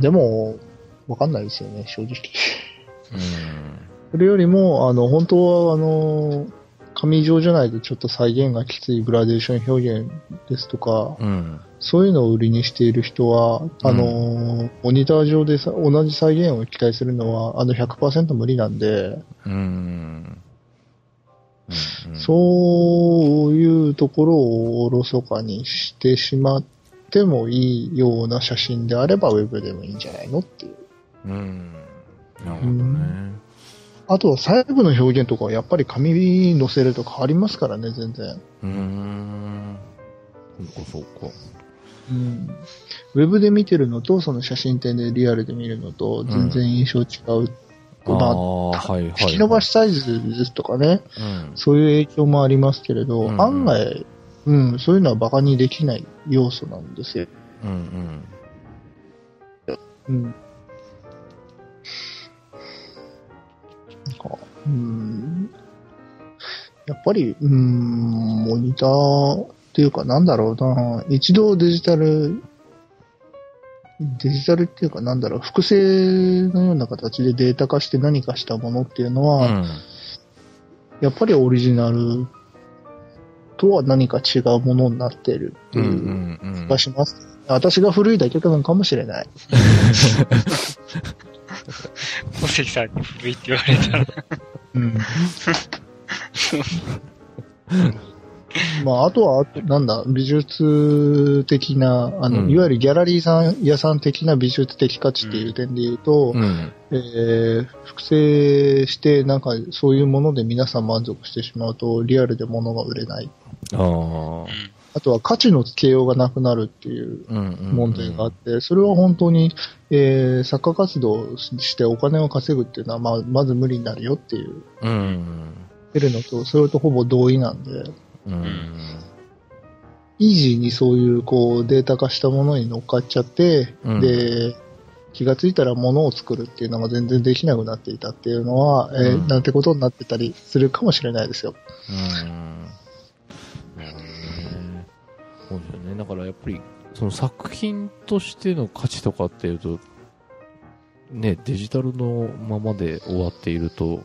でも、わかんないですよね、正直。うんそれよりも、あの、本当は、あの、紙状じゃないとちょっと再現がきついグラデーション表現ですとか、うん、そういうのを売りにしている人は、あの、うん、モニター上でさ同じ再現を期待するのは、あの ひゃくパーセント 無理なんで、うんうんうん、そういうところをおろそかにしてしまってもいいような写真であれば、ウェブでもいいんじゃないのっていう。うん、なるほどね。うんあとは細部の表現とかはやっぱり紙に載せると変わりますからね、全然。うーん。そうか、そうか。うん。ウェブで見てるのと、その写真展でリアルで見るのと、全然印象違う。うん、まあ、はいはいはい、引き伸ばしサイズですとかね、うん、そういう影響もありますけれど、うん、案外、うん、そういうのはバカにできない要素なんですよ。うんうん。うんうんやっぱり、うーん、モニターっていうかなんだろうな、一度デジタル、デジタルっていうかなんだろう、複製のような形でデータ化して何かしたものっていうのは、うん、やっぱりオリジナルとは何か違うものになっているっていう気がします。うんうんうん、私が古いだけなのかもしれない。 小関さんに古いって言われたらうん。 まあ、あとは、なんだ、美術的な、あの、うん、いわゆるギャラリーさん、屋さん的な美術的価値っていう点で言うと、うん、えー、複製して、なんか、そういうもので皆さん満足してしまうと、リアルで物が売れない。ああとは価値のつけようがなくなるっていう問題があって、それは本当に、えー、作家活動してお金を稼ぐっていうのは、まあ、まず無理になるよっていう。うん。出るのと、それとほぼ同意なんで。うん。イージーにそういう、こう、データ化したものに乗っかっちゃって、うん、で、気がついたら物を作るっていうのが全然できなくなっていたっていうのは、うん、えー、なんてことになってたりするかもしれないですよ。うん。 そうですよね。だからやっぱり、その作品としての価値とかっていうと、ね、デジタルのままで終わっていると、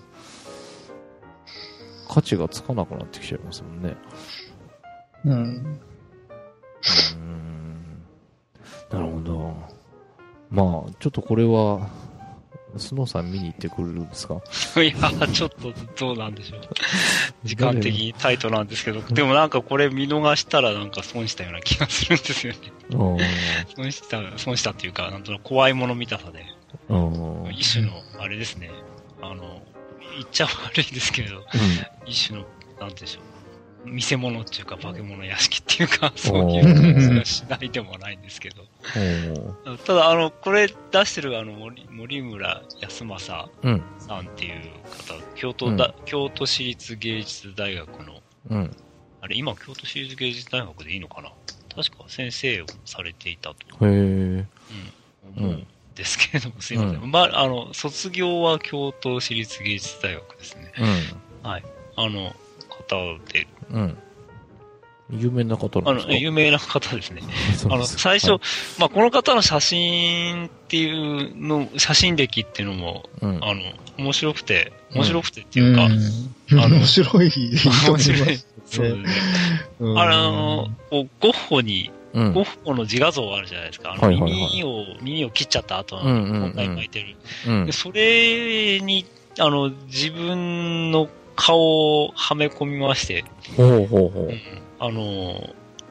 価値がつかなくなってきちゃいますもんね。うん。うーん。なるほど。まあ、ちょっとこれは、スノーさん見に行ってくるんですか？ いや、ちょっとどうなんでしょう。時間的にタイトなんですけど、でもなんかこれ見逃したらなんか損したような気がするんですよね。損した、損したっていうか、なんとなく怖いもの見たさで。一種の、あれですね。あの、言っちゃ悪いですけど、うん、一種の、なんでしょう。見せ物っていうか化け物屋敷っていうかそういう感じはしないでもないんですけどただあのこれ出してるあの 森, 森村康政さんっていう方、うん、京都だ、うん、京都市立芸術大学の、うん、あれ今京都市立芸術大学でいいのかな確か先生をされていたとへー、うん、思うんですけれどもすいません、うん、まああの卒業は京都市立芸術大学ですね、うん、はいあの方でうん。有名な方なんですか？ あの、有名な方ですね。あの、最初、はい、まあ、この方の写真っていうの、写真歴っていうのも、うん、あの、面白くて、面白くてっていうか、 うん、あの、面白い。面白い。 そうですね。あの、ゴッホに、うん、ゴッホの自画像あるじゃないですか。あの、耳を、耳を切っちゃった後の問題巻いてる、うんうん。で、それに、あの、自分の顔をはめ込みまして。ほうほうほう。うん、あの、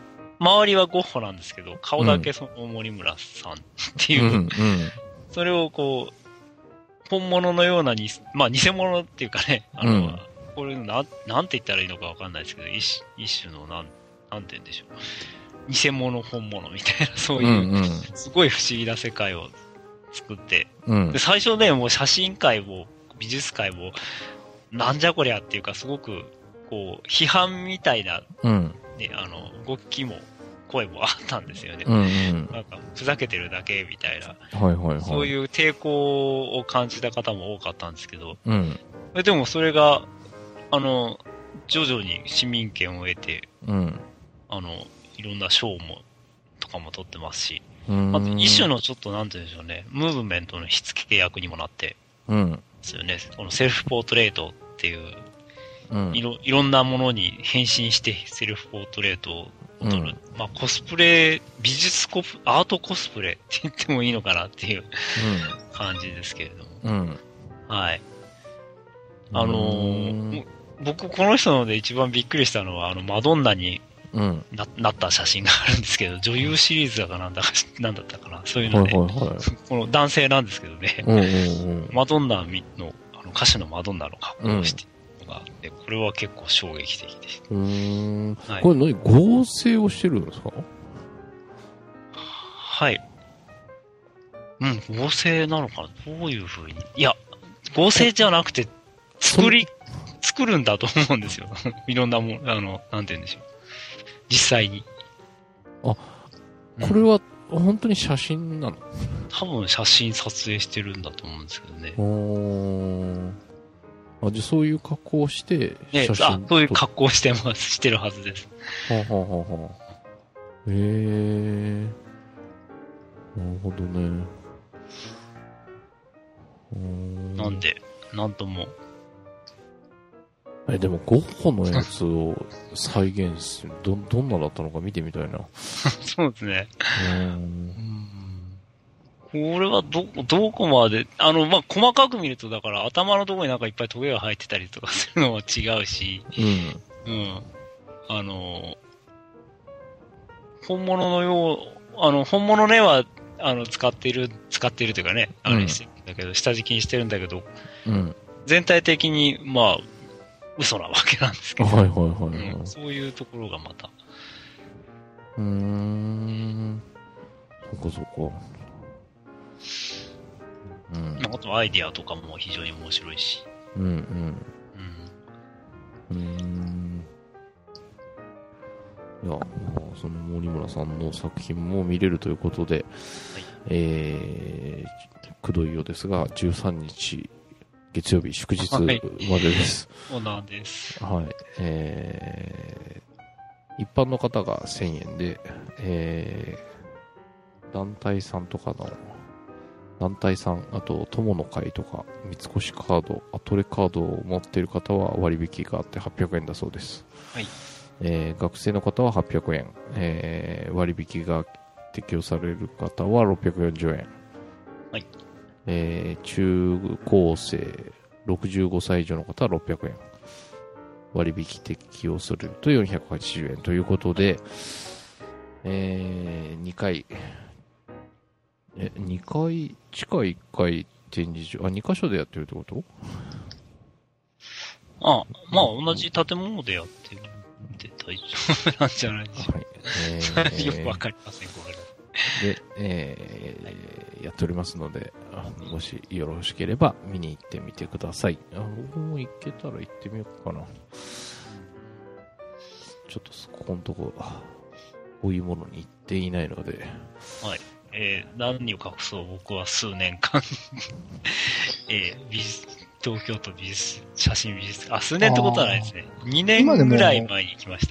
周りはゴッホなんですけど、顔だけその森村さんっていう、うんうん、それをこう、本物のようなに、まあ偽物っていうかね、あの、うん、これなん、なんて言ったらいいのかわかんないですけど、一一種のなん、なんて言うんでしょう。偽物本物みたいな、そういう、うんうん、すごい不思議な世界を作って、うん、で最初ね、もう写真界も美術界も、なんじゃこりゃっていうか、すごく、こう、批判みたいな、うん、ね、あの、動きも、声もあったんですよね。うんうん、なんか、ふざけてるだけみたいな、はいはいはい。そういう抵抗を感じた方も多かったんですけど、うん、でもそれが、あの、徐々に市民権を得て、うん、あの、いろんな賞も、とかも取ってますし、あと一種のちょっとなんて言うんでしょうね、ムーブメントの火付け役にもなって、うん、ですよね。このセルフポートレートっていう、うん、いろ、いろんなものに変身してセルフポートレートを撮る。うん、まあコスプレ、美術コプ、アートコスプレって言ってもいいのかなっていう感じですけれども。うん、はい。あのー、僕この人ので一番びっくりしたのは、あの、マドンナにな、うん、なった写真があるんですけど、女優シリーズだかなんだか、なんだったかな。そういうので、はいはいはい、この男性なんですけどね、うんうんうん、マドンナの、あの歌手のマドンナの格好をして、うん、がでこれは結構衝撃的でした。うーん、はい、 これ何合成をしてるんですか？ はい。うん、合成なのかな？どういう風に。いや、合成じゃなくて、作り、作るんだと思うんですよ。いろんなもの、あの、なんて言うんでしょう。実際に。 あ、これは本当に写真なの？ 多分写真撮影してるんだと思うんですけどね。 あ、じゃあそういう格好をして写真、 ね、あ、そういう格好をしてます、してるはずです。はあ、はあはあ、 へえ、なるほどね。 なんで、なんとも。 え、でもゴッホのやつを再現する、ど、どんなだったのか見てみたいな。 そうですね。うんこれはど、どこまで、あの、まあ、細かく見ると、だから頭のところになんかいっぱいトゲが生えてたりとかするのは違うし、うん。うん。あの、本物のよう、あの、本物の絵は、あの、使っている、使っているというかね、あれしてるんだけど、うん、下敷きにしてるんだけど、うん。全体的に、まあ、嘘なわけなんですけど、はいはいはい、はいうん、そういうところがまた。 うーん。そっかそっか。 うん、あとアイディアとかも非常に面白いし。うんうん。 うん。うーん。いや、まあ、その森村さんの作品も見れるということで、はい、えー、くどいようですが、じゅうさんにち、月曜日祝日までです。 そうなんです。 はい。えー、一般の方がせんえんで、えー、団体さんとかの、団体さん、あと友の会とか三越カード、アトレカードを持っている方は割引があってはっぴゃくえんだそうです。はい。えー、学生の方ははっぴゃくえん、えー、割引が適用される方はろっぴゃくよんじゅうえん。はい。えー、中高生、ろくじゅうごさい以上の方はろっぴゃくえん。割引適用するとよんひゃくはちじゅうえんということで、えー、にかい、え、にかい、地下いっかい展示場、あ、にかしょでやってるってこと？ あ、まあ同じ建物でやってるんで大丈夫なんじゃないでしょうか。はい。えー、よくわかりません、これ。 で、えーはい、やっておりますので、もしよろしければ見に行ってみてください。あ、僕も行けたら行ってみようかな。ちょっとここのとこ、こういうものに行っていないので。 はい。えー、何を隠そう僕は数年間、えー、美術、東京都美術、写真美術、あ、数年ってことはないですね。にねんぐらい前に行きました。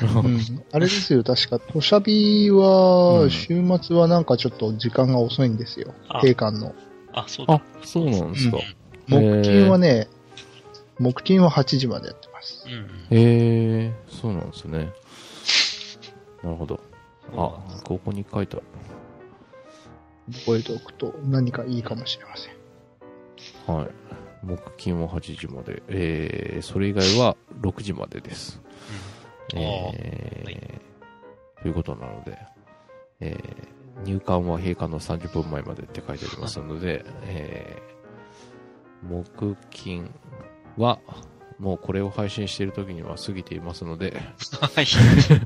うん、あれですよ、確か、おしゃびは、週末はなんかちょっと時間が遅いんですよ。閉館の。 あ、そうだ。 あ、そうなんですか。 うん、木金はね、木金ははちじまでやってます。 へ、うん、えー、そうなんですね。なるほど。あ、ここに書いてある。 覚えておくと何かいいかもしれません。 はい。木金ははちじまで、えー、それ以外はろくじまでです。うん、えーはい、ということなので、えー、入館は閉館のさんじゅっぷんまえまでって書いてありますので、えー、木金は、もうこれを配信している時には過ぎていますので、 はい。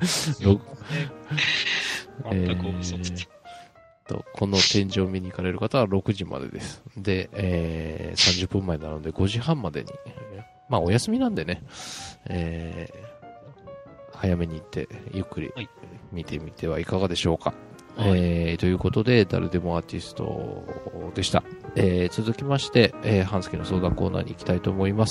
全く嘘つき。 とこの展示を見に行かれる方はろくじまでです。で、えー、さんじゅっぷんまえなのでごじはんまでに、まあお休みなんでね、えー、早めに行ってゆっくり見てみてはいかがでしょうか。はい、えー、ということで、誰でもアーティストでした。えー、続きまして、えー、半助の相談コーナーに行きたいと思います。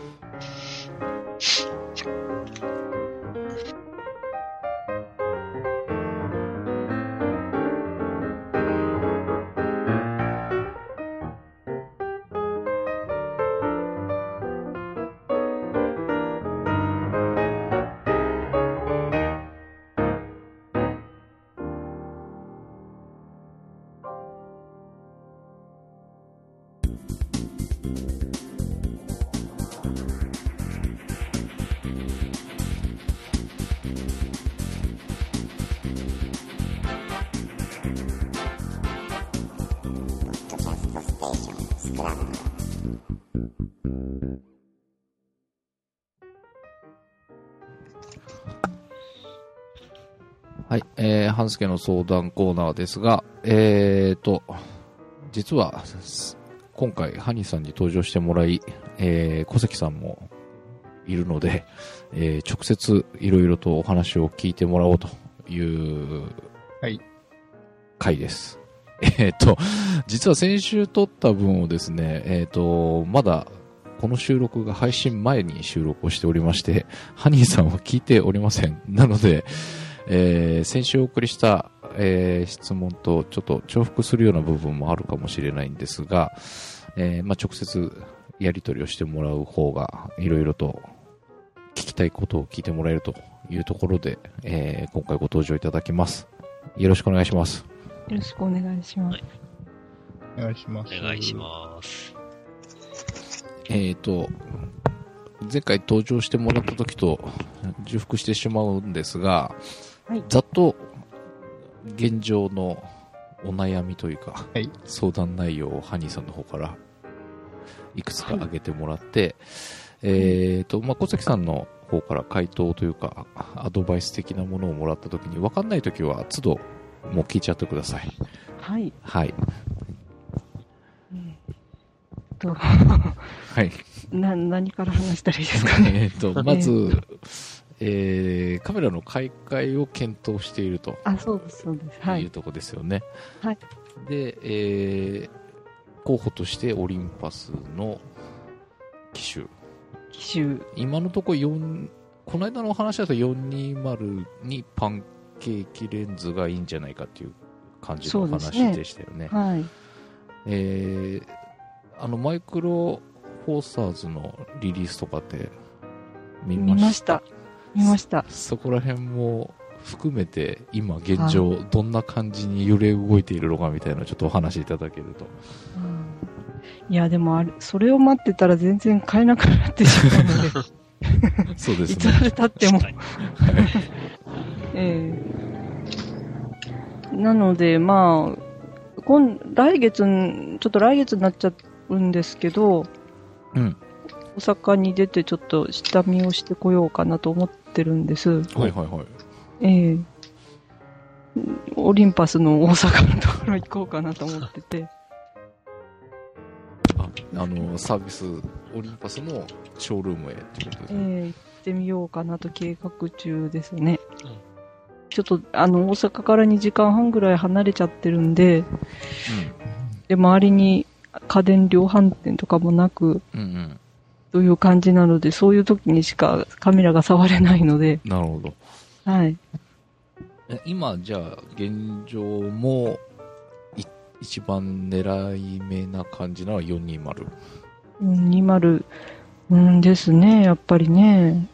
はい、えー、半助の相談コーナーですが、えーと、実は、今回、ハニーさんに登場してもらい、えー、小関さんもいるので、えー、直接いろいろとお話を聞いてもらおうという回です。はい、えーと、実は先週撮った分をですね、えーと、まだこの収録が配信前に収録をしておりまして、ハニーさんは聞いておりません。なので、えー、先週お送りした、えー、質問とちょっと重複するような部分もあるかもしれないんですが、えーまあ、直接やり取りをしてもらう方がいろいろと聞きたいことを聞いてもらえるというところで、えー、今回ご登場いただきます。よろしくお願いします。 よろしくお願いします。はい、 お願いします。 お願いします。 えーと、前回登場してもらった時と重複してしまうんですが、はい、ざっと現状のお悩みというか、はい、相談内容をハニーさんの方からいくつか挙げてもらって、はい、えーと、まあ、小関さんの方から回答というかアドバイス的なものをもらった時に分かんない時は都度もう聞いちゃってください。 はい。 はい。 とはい。 な、何から話したらいいですかね。 えっと、まず、えー、カメラの買い替えを検討していると。 あ、そうです、そうです。はい。 いうとこですよね。 はい。 で、えー、候補としてオリンパスの機種。 機種。 今のところよん、この間のお話だとよんにーまるにパンケーキレンズがいいんじゃないかっていう感じの話でしたよね。 はい。 えー、あのマイクロフォーサーズのリリースとかって見ました？ 見ました。 そこら辺も含めて今現状、はい、どんな感じに揺れ動いているのかみたいなちょっとお話しいただけると。 うん、いやでもあれそれを待ってたら全然買えなくなってしまうのでそうですね。 いつまで経っても、えー、なのでまあ今来月ちょっと来月になっちゃうんですけど、 うん、 大阪に出てちょっと下見をしてこようかなと思ってるんです。 はいはいはい。 ええー、オリンパスの大阪のところ行こうかなと思ってて。 あ、あのサービスオリンパスのショールームへってことですね。 ええー、行ってみようかなと計画中ですね。うん、ちょっとあの大阪からにじかんはんぐらい離れちゃってるんで、うん、で周りに家電量販店とかもなく、うんうん、という感じなので、そういう時にしかカメラが触れないので。 なるほど。 はい。 今、じゃあ、現状も、一番狙い目な感じなのはよんにーまる。 よんにーまる、うんですね、やっぱりね。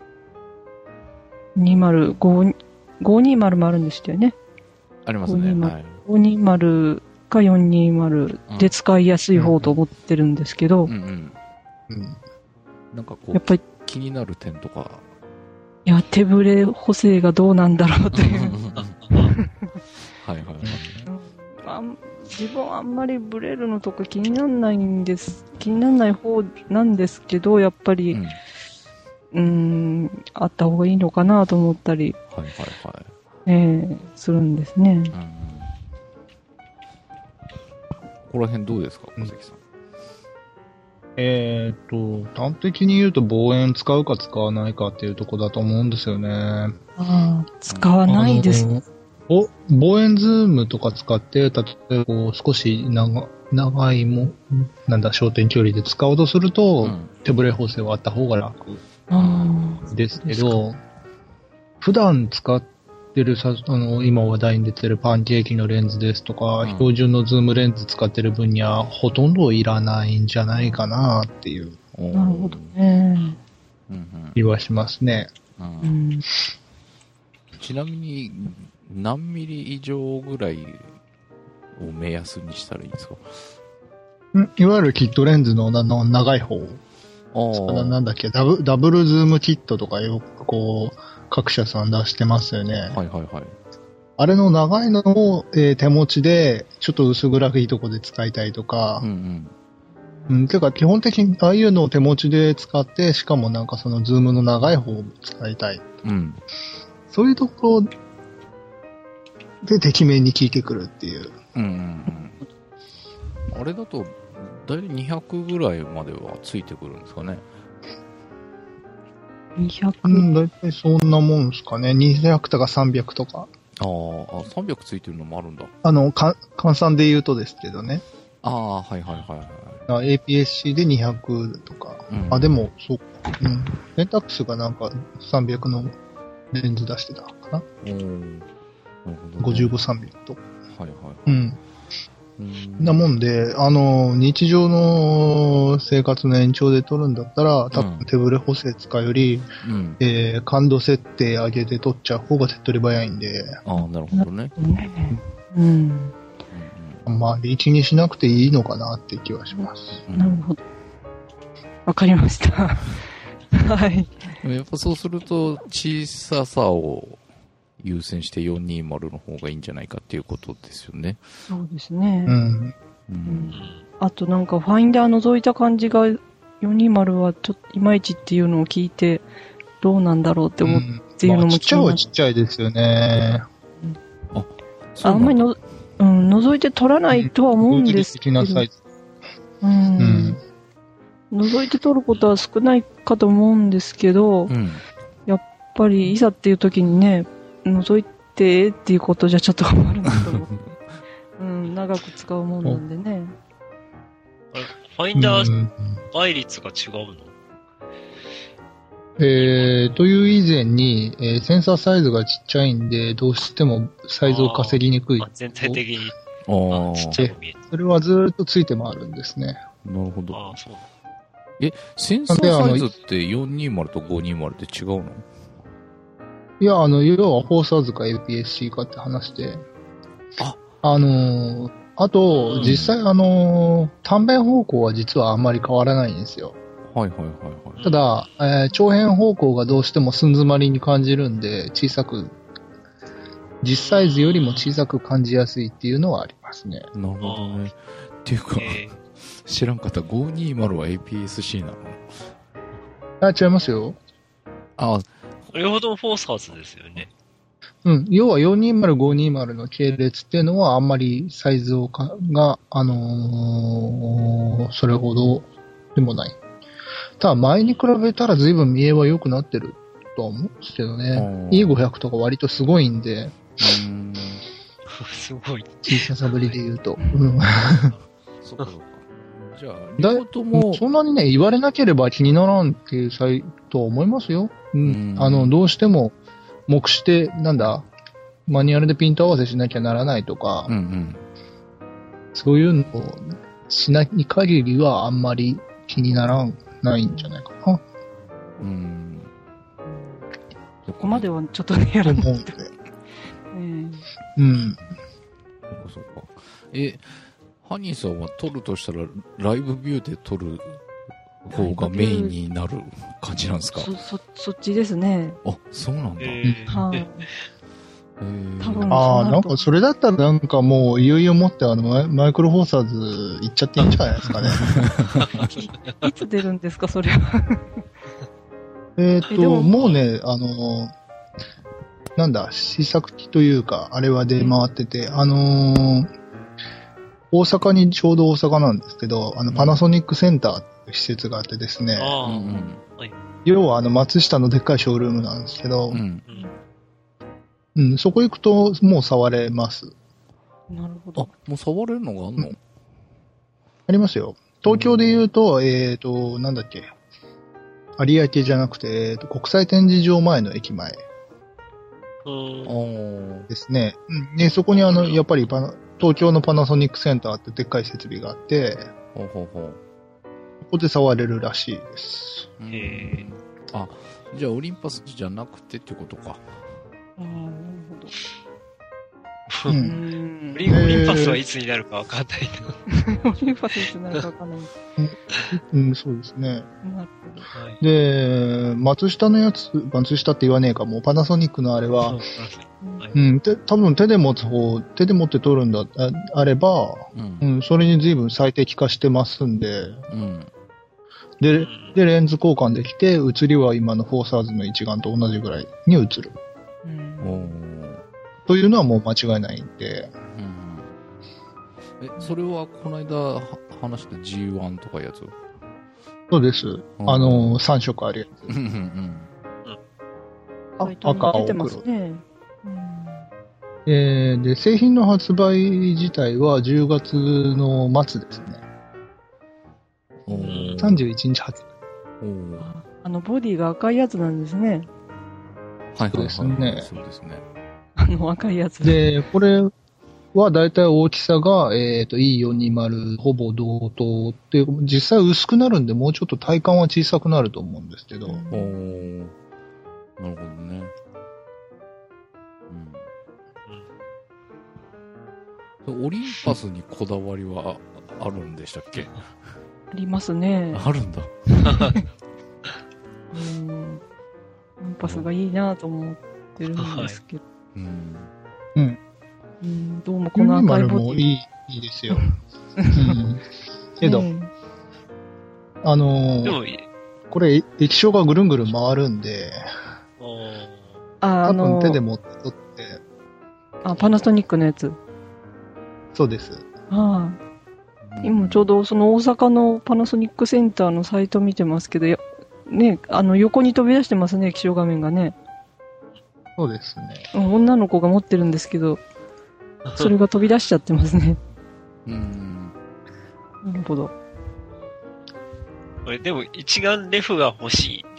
にまる、ごにーまるもあるんでしたよね。 ありますね。はい、 ごにーまるかよんにーまるで使いやすい方と思ってるんですけど、うんうんうん、 なんかこうやっぱり気になる点とかいや、手ブレ補正がどうなんだろうという。 はいはいはい。 あん自分はあんまりブレるのとか気にならないんです。気にならない方なんですけど、やっぱり、うん、うーんあった方がいいのかなと思ったり、 はいはいはい。 えー、するんですね。うん、ここら辺どうですか、小関さん。 えーっと、端的に言うと望遠使うか使わないかっていうとこだと思うんですよね。ああ、使わないです。 お、望遠ズームとか使って、例えばこう少し長長いも、なんだ、焦点距離で使おうとすると、うん、手ブレ補正はあった方が楽ですけど、普段使ってるさ、あの、今話題に出てるパンケーキのレンズですとか、うん、標準のズームレンズ使ってる分にはほとんどいらないんじゃないかなっていう。 なるほどね。 気はしますね。 うんうん、ちなみに、何ミリ以上ぐらいを目安にしたらいいですか？ んいわゆるキットレンズのなの長い方。あなんだっけダブ、ダブルズームキットとかよくこう、各社さん出してますよね。 はいはいはい。 あれの長いのを、えー、手持ちで、ちょっと薄暗いとこで使いたいとか、うんうん。うん、てか基本的にああいうのを手持ちで使って、しかもなんかそのズームの長い方を使いたい。うん。そういうところ、で、てきめんに効いてくるっていう。うんうんうん。あれだと、だいたいにひゃくぐらいまではついてくるんですかね。 にひゃく? うん、だいたいそんなもんですかね。にひゃくとかさんびゃくとか。 ああ、さんびゃくついてるのもあるんだ。 あの、か換算で言うとですけどね。 ああ、はいはいはいはい。 エーピーエスシー でにひゃくとか。うん、あ、でも、そう、うん。ペンタックスがなんかさんびゃくのレンズ出してたかな。うん。ごじゅうご、さんびゃくと。はいはいはい。うん。なもんで、あの、日常の生活の延長で撮るんだったら、多分手ブレ補正使うより、うん、えー、感度設定上げて撮っちゃう方が手っ取り早いんで。 ああ、なるほどね。 うん。 まあ、リーチにしなくていいのかなって気はします。 うん、なるほど。わかりました。はい。 やっぱそうすると、小ささを、優先してよんにーまるの方がいいんじゃないかっていうことですよね。 そうですね。うん。うん、あとなんかファインダー覗いた感じがよんにーまるはちょっといまいちっていうのを聞いてどうなんだろうって思っていうのも、うんまあ、 ちっちゃいはちっちゃいですよね。 うん、あ、あんまりの、うん、覗いて撮らないとは思うんですけど。的なサイズ。うん。うん、覗いて撮ることは少ないかと思うんですけど、うん、やっぱりいざっていう時にね、覗いてっていうことじゃちょっと困るなと思って、うん、長く使うものなんでね。 あれ、ファインダー倍率が違うの？ えー、という以前に、えー、センサーサイズがちっちゃいんで、どうしてもサイズを稼ぎにくい。 全体的に。 あちっちゃいの見える。 それはずっとついて回るんですね。 なるほど。あそうえ、センサーサイズってよんにーまるとごにーまるって違うの？ いや、あの、要は、フォーサーズか エーピーエスシー かって話で。あ、あのー、あと、うん、実際あのー、単辺方向は実はあんまり変わらないんですよ。 はいはいはいはい。 ただ、えー、長辺方向がどうしても寸詰まりに感じるんで、小さく、実サイズよりも小さく感じやすいっていうのはありますね。 なるほどね。っていうか、えー、知らんかった。ごにーまるは エーピーエスシー なの？ あ、違いますよ。 あ、 よほどフォーサーズですよね。 うん。要はよんにーまる、ごにーまるの系列っていうのはあんまりサイズをかが、あのー、それほどでもない。ただ前に比べたら随分見えは良くなってるとは思うんですけどね。イーごひゃく とか割とすごいんで。 うん。すごい。 小ささぶりで言うと。うん。 そうかそうか。じゃあ、両方ともそんなにね、言われなければ気にならんっていうサイトは思いますよ。うん。あの、どうしても、目視で、なんだ、マニュアルでピント合わせしなきゃならないとか、うんうん、そういうのをしない限りはあんまり気にならないんじゃないかな。うん。 そこまではちょっとね、やらないと。うん。 うん。 そうかそうか。え、ハニーさんは撮るとしたら、ライブビューで撮る方がメインになる感じなんですか？ そ、そ、そっちですね。 あ、そうなんだ。 えー、 はい、多分ああ、なんかそれだったらなんかもういよいよもってあのマイ、マイクロフォーサーズ行っちゃっていいんじゃないですかね。 い, いつ出るんですか、それは。 えっと、もうね、あの、なんだ、試作機というか、あれは出回ってて、あのー、大阪に、ちょうど大阪なんですけど、あの、パナソニックセンターっていう施設があってですね、 あうんうんはい、要はあの、松下のでっかいショールームなんですけど、うんうん、そこ行くともう触れます。 なるほど。 あ、もう触れるのがあんの？うん、 ありますよ。東京で言うと、えっと、なんだっけ、有明じゃなくて、えーと、国際展示場前の駅前。ですね。うん。で、そこにあの、やっぱりパナ、東京のパナソニックセンターってでっかい設備があって、 ほうほうほう。 ここで触れるらしいです。 へー。あ、じゃあオリンパスじゃなくてってことか。 ああ、なるほど。 うん。オリンパスはいつになるかわかんないな。オリンパスいつになるかわかんない。 うん、そうですね。なるほど。で、松下のやつ、松下って言わねえか、もうパナソニックのあれは、うん、で、多分手で持つ方、手で持って取るんだ、あ, あれば、うん、うん、それに随分最適化してますんで、うん、で、で、レンズ交換できて、映りは今のフォーサーズの一眼と同じぐらいに映る。うん、というのはもう間違いないんで。 うん、え、それはこの間話した ジーワン とかいうやつ？ そうです。あの、さん色あるやつ。うんうんうん、赤、青、黒。ね、うん、えー、で、製品の発売自体はじゅうがつの末ですね。さんじゅういちにち発売。 あの、ボディが赤いやつなんですね。 はい、 そうですね。 そうですね。 あの赤いやつ。 で、これはだいたい大きさが、えっと、イーよんじゅうまる ほぼ同等で、実際薄くなるんで、もうちょっと体感は小さくなると思うんですけど。おー。 なるほどね。うん。オリンパスにこだわりはあるんでしたっけ？ ありますね。 あるんだ。 うん。オリンパスがいいなと思ってるんですけど。はい、うん。 うん。 うん、どうもこの赤いボディもいい、いいですよ。うん、けど、うん、あのー、これ液晶がぐるんぐるん回るんで、 あ、 多分手で持って取って。 あ、パナソニックのやつ。 そうです。 ああ。今ちょうどその大阪のパナソニックセンターのサイト見てますけど、やね、あの横に飛び出してますね、液晶画面がね。 そうですね。 女の子が持ってるんですけど、それが飛び出しちゃってますね。 うん。 なるほど。 これでも一眼レフが欲しいって。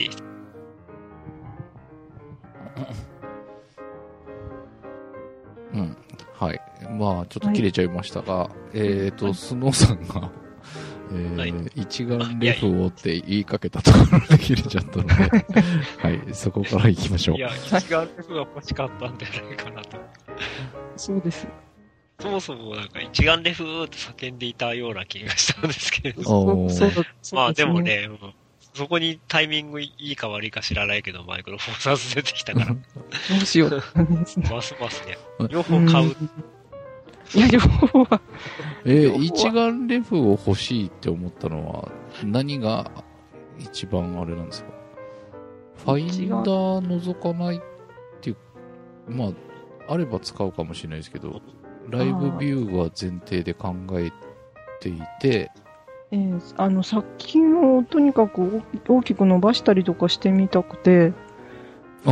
うん。はい。まあ、ちょっと切れちゃいましたが、はい、えっと、スノーさんが、えーはい、一眼レフをって言いかけたところで切れちゃったので、はい、そこから行きましょう。 いや、一眼レフが欲しかったんじゃないかなと。 そうです。 そもそもなんか一眼レフって叫んでいたような気がしたんですけれど。 そうそうそうまあでもね、うん、そこにタイミングいいか悪いか知らないけど、マイクロフォーサーズ出てきたから。どうしよう。 ますますね。両方買う。 いや、両方は。 えー、一眼レフを欲しいって思ったのは、何が一番あれなんですか？ファインダー覗かないっていう、まあ、あれば使うかもしれないですけど、ライブビューは前提で考えていて、 えー、あの、作品をとにかく大きく伸ばしたりとかしてみたくて、 うん、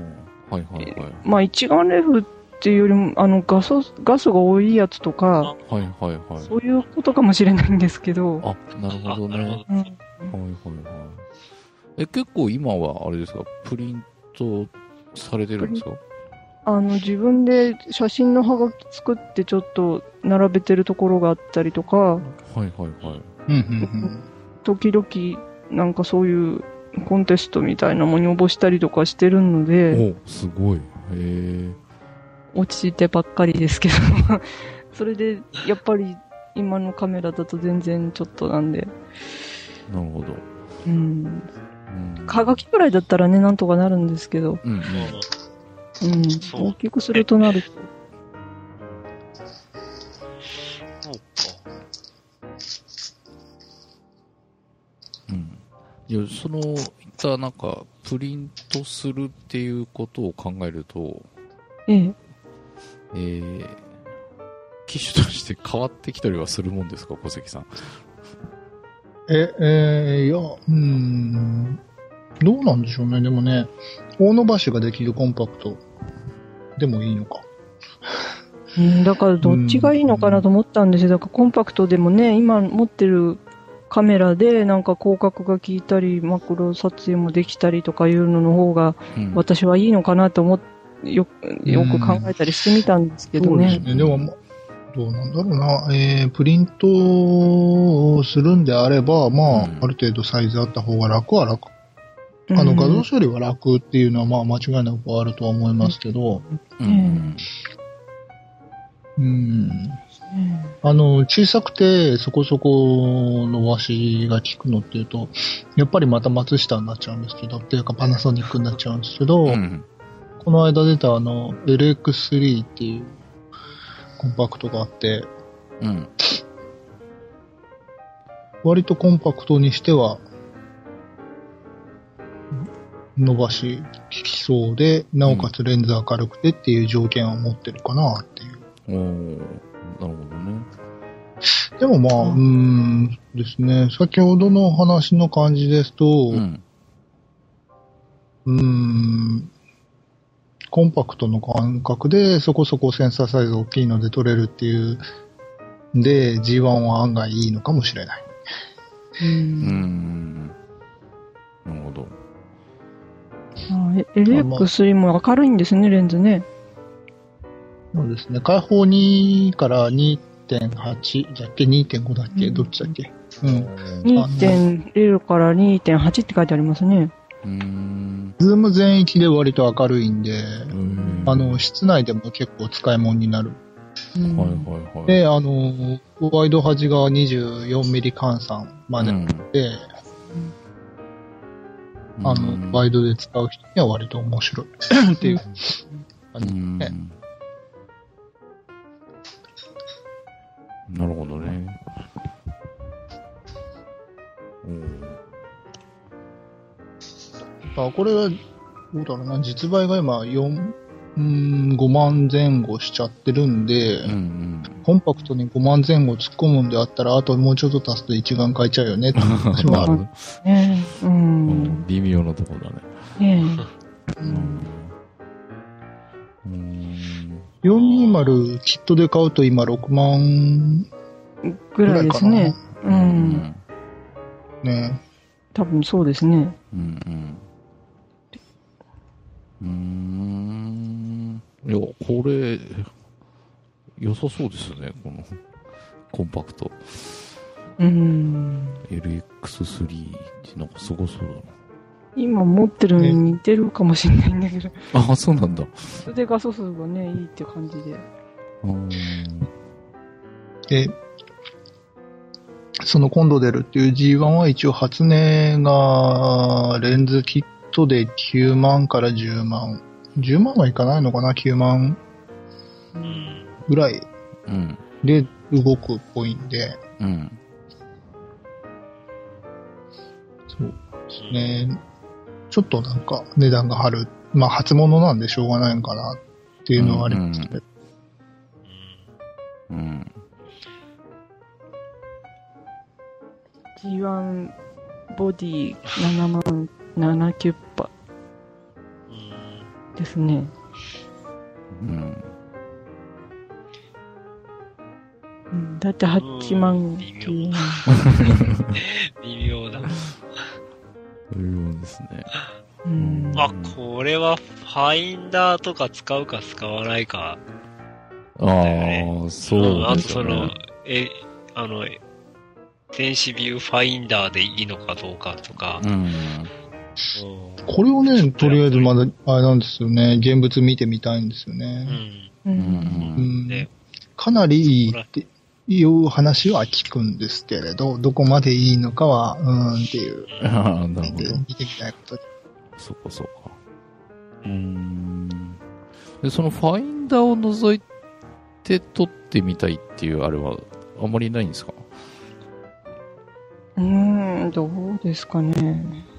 はいはいはい。 まあ、一眼レフっていうよりも、あの、画素、画素が多いやつとか、 はいはいはい。 そういうことかもしれないんですけど。 あ、なるほどね。うん、はいはいはい。え、結構今はあれですか、プリントされてるんですか？ あの、自分で写真のハガキ作ってちょっと並べてるところがあったりとか、はいはいはい。 時々、なんかそういうコンテストみたいなものに応募したりとかしてるので、 お、すごい。へえ。 落ちてばっかりですけど、それで、やっぱり今のカメラだと全然ちょっとなんで。 なるほど。 うん。はがきくらいだったらね、なんとかなるんですけど。うん。うん。大きくするとなると。 そうか。 うん。いや、その、いったなんか、プリントするっていうことを考えると、 ええ。 えー、機種として変わってきたりはするもんですか、小関さん。 え、えー、いや、うーん、どうなんでしょうね。でもね、大伸ばしができるコンパクトでもいいのか。 うん、だからどっちがいいのかなと思ったんですよ。だからコンパクトでもね、今持ってるカメラでなんか広角が効いたり、マクロ撮影もできたりとかいうのの方が、私はいいのかなと思って、よく、よく考えたりしてみたんですけどね。 そうですね。でも、どうなんだろうな。えー、プリントをするんであれば、まあ、うん、ある程度サイズあった方が楽は楽。あの、画像処理は楽っていうのは、まあ、間違いなくあるとは思いますけど、うん。うん。あの、小さくてそこそこ伸ばしが効くのっていうと、やっぱりまた松下になっちゃうんですけど、っていうかパナソニックになっちゃうんですけど、うん、この間出たあの、エルエックススリー っていうコンパクトがあって、うん、割とコンパクトにしては、伸ばし効きそうで、なおかつレンズ明るくてっていう条件を持ってるかなっていう。 うん、おー、なるほどね。 でもまあ、うーんですね、先ほどの話の感じですと、うん、うーんコンパクトの感覚でそこそこセンサーサイズ大きいので撮れるっていうで ジーワン は案外いいのかもしれない。 うーん。なるほど。 エルエックススリー も明るいんですね、レンズね。 そうですね。開放にから にてんはち だっけ にてんご だっけ、うん、どっちだっけ、うん、 にてんゼロ から にてんはち って書いてありますね。 うーんズーム全域で割と明るいんで、んあの、室内でも結構使い物になる。はいはいはい。で、あの、ワイド端が にじゅうよんミリ 換算までで、うん、あの、ワイドで使う人には割と面白いっていう感じですね。 なるほどね。 あ、これは、どうだろうな、実売が今よん、うーん、ごまんぜん後しちゃってるんで、うんうん、コンパクトにごまんぜん後突っ込むんであったら、あともうちょっと足すと一眼買えちゃうよねって話もある。 ねうん、微妙なところだね。ねうんうん、よんにーまるキットで買うと今ろくまんぐらいですね。うん。 ね多分そうですね。うんうん。うーん。いや、これ、良さそうですね、この、コンパクト。うん。エルエックススリー ってなんかすごそうだな。 今持ってるのに似てるかもしれないんだけど。 ああ、そうなんだ。 それで画素数がね、いいって感じで。うん。 で、その今度出るっていう ジーワン は一応初値がレンズキットできゅうまんからじゅうまん。じゅうまんはいかないのかな ?きゅうまんぐらいで動くっぽいんで。うん。そうですね。ちょっとなんか値段が張る。まあ初物なんでしょうがないのかなっていうのはありますね。うん。うん。 ジーワン ボディななまんななキュッパですね。うん。うん、だいたいはちまん微妙。微妙だ。 微妙ですね。 うん。あ、これはファインダーとか使うか使わないか、 ね。ああ、そうですね。 あとその、え、あの、電子ビューファインダーでいいのかどうかとか。うん、 これをね、とりあえずまだ、あれなんですよね、現物見てみたいんですよね。うん。うんうん、かなりいいって、 いう話は聞くんですけれど、どこまでいいのかは、うーんっていう。 ああ、なるほど。 見てみたいことで。 そうか、そうか。うーん。で、そのファインダーを覗いて撮ってみたいっていうあれは、あんまりないんですか？ うーん、どうですかね。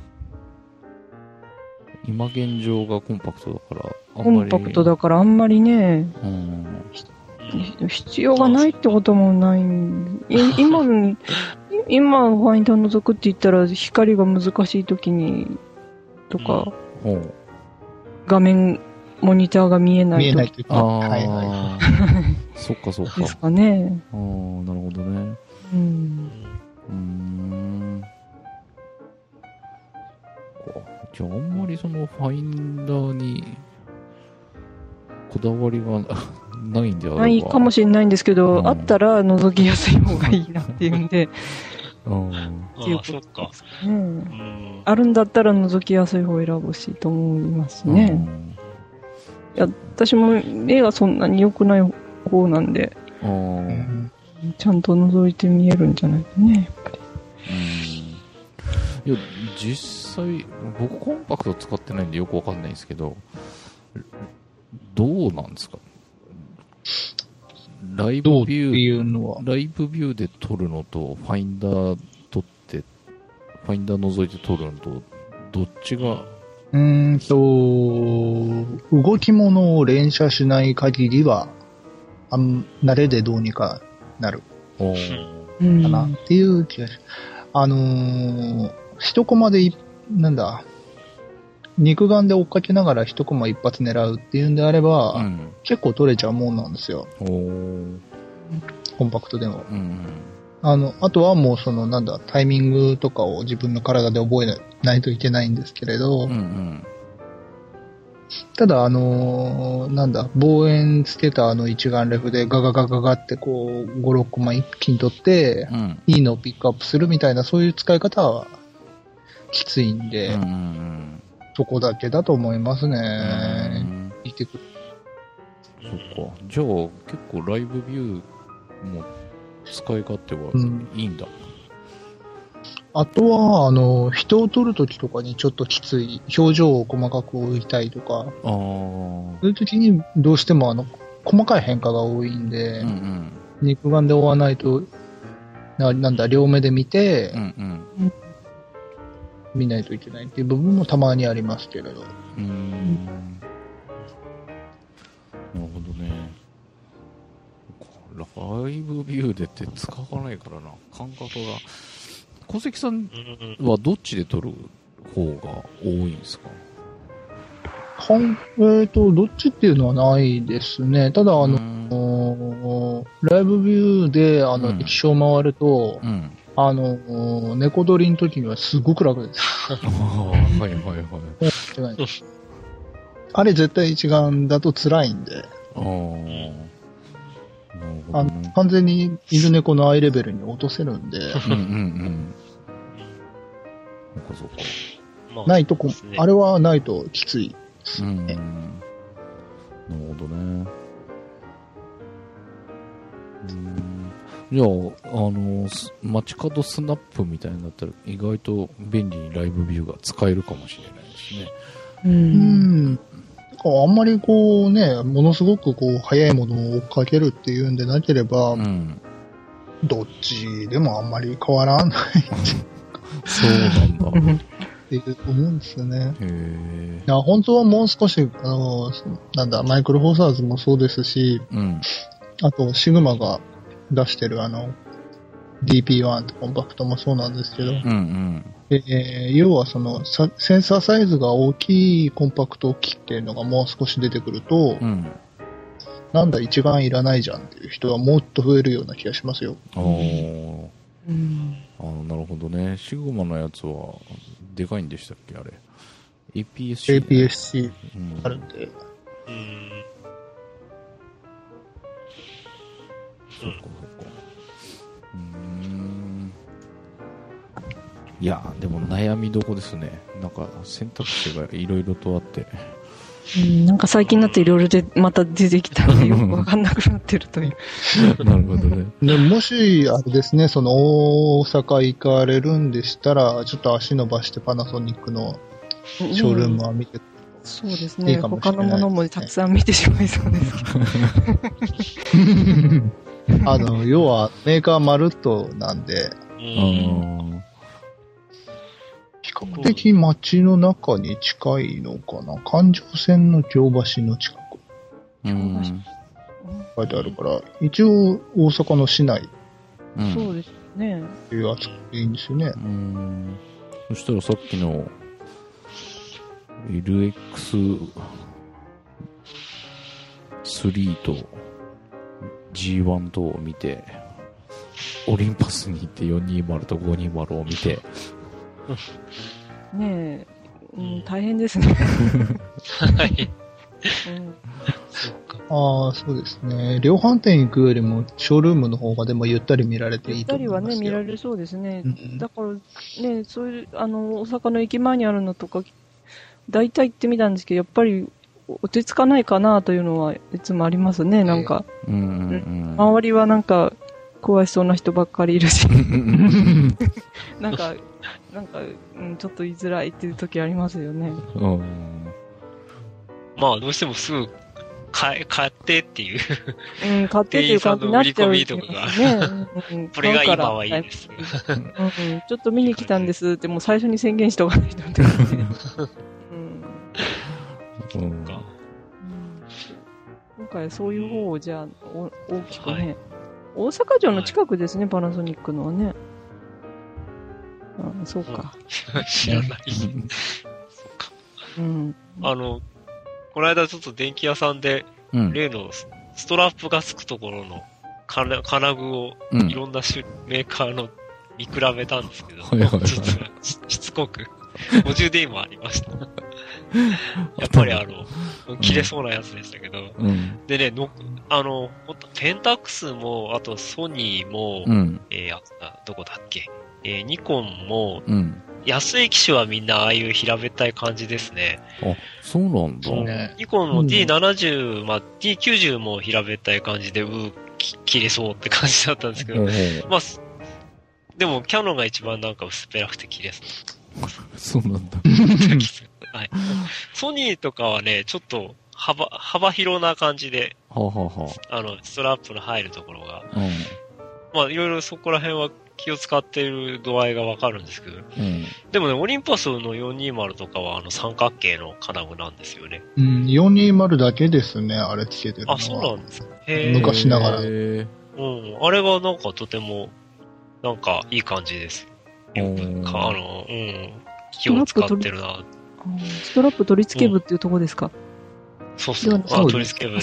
今現状がコンパクトだから、あんまり。 コンパクトだからあんまりね、うん、必要がないってこともない。今、今ファインダー覗くって言ったら光が難しい時にとか、うん、画面、モニターが見えない時。見えない時。 ああ、はいはい。そっかそっか。 ですかね。 ああ、なるほどね。うん。うーん。じゃあ、あんまりそのファインダーにこだわりがないんであれば。 ないかもしれないんですけど、うん、あったら覗きやすい方がいいなっていうんで。うん。 っていうことか。 うん。あるんだったら覗きやすい方を選ぶしと思いますね。うん、いや、私も目がそんなに良くない方なんで、うん、ちゃんと覗いて見えるんじゃないかね、やっぱり。 うん。いや、実際、僕コンパクト使ってないんでよくわかんないんですけど、どうなんですか？ライブビュー、いうのはライブビューで撮るのと、ファインダー撮って、ファインダー覗いて撮るのと、どっちが？ うーんと、動き物を連写しない限りは、あん慣れでどうにかなる。かなっていう気がします。あのー、一コマでい、なんだ、肉眼で追っかけながら一コマ一発狙うっていうんであれば、うん、結構取れちゃうもんなんですよ。コンパクトでも。うん、あの、あとはもうそのなんだ、タイミングとかを自分の体で覚えないといけないんですけれど、うんうん、ただあのー、なんだ、望遠つけたあの一眼レフでガガガガガってこう、ご、ろっコマ一気に取って、うん、いいのをピックアップするみたいなそういう使い方はきついんで、うんうんうん、そこだけだと思いますね。見てくる。 そっか。じゃあ結構ライブビューも使い勝手はいいんだ。うん、 あとは、あの、人を撮るときとかにちょっときつい、表情を細かく置いたいとか、あそういうときにどうしてもあの、細かい変化が多いんで、うんうん、肉眼で追わないと、な、なんだ、両目で見て、うんうん見ないといけないっていう部分もたまにありますけれど。うーん。なるほどね。ライブビューでって使わないからな。感覚が。小関さんはどっちで撮る方が多いんですか？ かん、えーと、どっちっていうのはないですね。ただ、あの、ライブビューで、あの、液晶回ると、うんうんあの、猫撮りの時にはすごく楽です。はいはいはい。あれ絶対一眼だと辛いんで。ああの完全に犬猫のアイレベルに落とせるんで。うんうんうん。そうかそうか。ないとこ、あれはないときついですね。うん、なるほどね。うんじゃあ、あの、街角スナップみたいになったら意外と便利にライブビューが使えるかもしれないですね。うん。 うんあんまりこうね、ものすごくこう速いものを追っかけるっていうんでなければ、うん、どっちでもあんまり変わらない。 そうなんだ。 っていう思うんですよね。へいや本当はもう少し、あの、なんだ、マイクロフォーサーズもそうですし、うん、あとシグマが出してるあの ディーピーワン ってコンパクトもそうなんですけど、うんうんえー、要はそのセンサーサイズが大きいコンパクト機っていうのがもう少し出てくると、うん、なんだ一眼いらないじゃんっていう人はもっと増えるような気がしますよ。あ、 うん、あなるほどね。シグマのやつはでかいんでしたっけあれ エーピーエスシー、 エーピーエスシー あるんで、うん、 そうかそうか。うーん。いやでも悩みどこですね。なんか選択肢がいろいろとあって。 うん、なんか最近になっていろいろでまた出てきたのでよくわかんなくなってるという。 なるほどね。 でもし、あれですね、その大阪行かれるんでしたら、ちょっと足伸ばしてパナソニックのショールームは見て、うん、 そうですね。いいかもしれないですね。他のものもたくさん見てしまいそうですけど。あの、要はメーカーまるっとなんで、 うん比較的街の中に近いのかな。環状線の京橋の近く。 うん書いてあるから、一応大阪の市内。 うん、そうですね。 っていう扱いでいいんですよね。 うん。そしたらさっきの エルエックススリー と ジーワン とを見て、オリンパスに行ってよんにーまるとごにーまるを見て、 ねえ、うん、大変ですね。 はい。 うんああ、そうですね。量販店行くよりも、ショールームの方がでもゆったり見られていいと思いますよ。 ゆったりはね、見られそうですね。 うん、 だからね、そういう、あの、大阪の駅前にあるのとか、大体行ってみたんですけど、やっぱり落ち着かないかなというのはいつもありますね、なんか。 うんうんうん、 周りはなんか、怖いそうな人ばっかりいるし。なんか、なんか、うん、ちょっと言いづらいっていう時ありますよね。 うん、 まあ、どうしてもすぐ、買買ってっていう。 うん、買ってっていう感じになっちゃう、ね。 店員さんの売り込みとかが。うん、これが今はいいです。 うん、ちょっと見に来たんですって、もう最初に宣言しておかないとって感じ。うん。 そうか。今回そういう方をじゃあ、お大きくね、はい。大阪城の近くですね、はい、パナソニックのはね。あ、そうか。 知らない。そうか。うん。あの、この間ちょっと電気屋さんで、うん、例のストラップがつくところの金具をいろんな種、うん、メーカーの見比べたんですけど、はいはいはい、実はしつこく ごじゅうディー もありました。やっぱりあの、切れそうなやつでしたけど、うん、でねの、あの、ペンタックスも、あとソニーも、うん、えー、あ、どこだっけ、えー、ニコンも、うん安い機種はみんなああいう平べったい感じですね。 あ、そうなんだ。 ね、ニコンも ディーななじゅう、うん、まあ ディーきゅうじゅう も平べったい感じで、うー、切れそうって感じだったんですけど、まあ、でもキャノンが一番なんか薄っぺらくて切れそう。 そうなんだ。 はい。ソニーとかはね、ちょっと幅、幅広な感じで、 はあはあ、あの、ストラップの入るところが、 うん、 まあいろいろそこら辺は気を使っている度合いがわかるんですけど、うん、でもね、オリンパスのよんにーまるとかはあの三角形の金具なんですよね。 うん、よんにーまるだけですね、あれつけてるのは。 あ、そうなんですか。 へ昔ながら。うん、 あれがなんかとても、なんかいい感じです。よく、かあの、うん、気を使ってるな。 ストラップ取り付け部っていうとこですか、 うん、そうそう。あ、取り付け部、うん、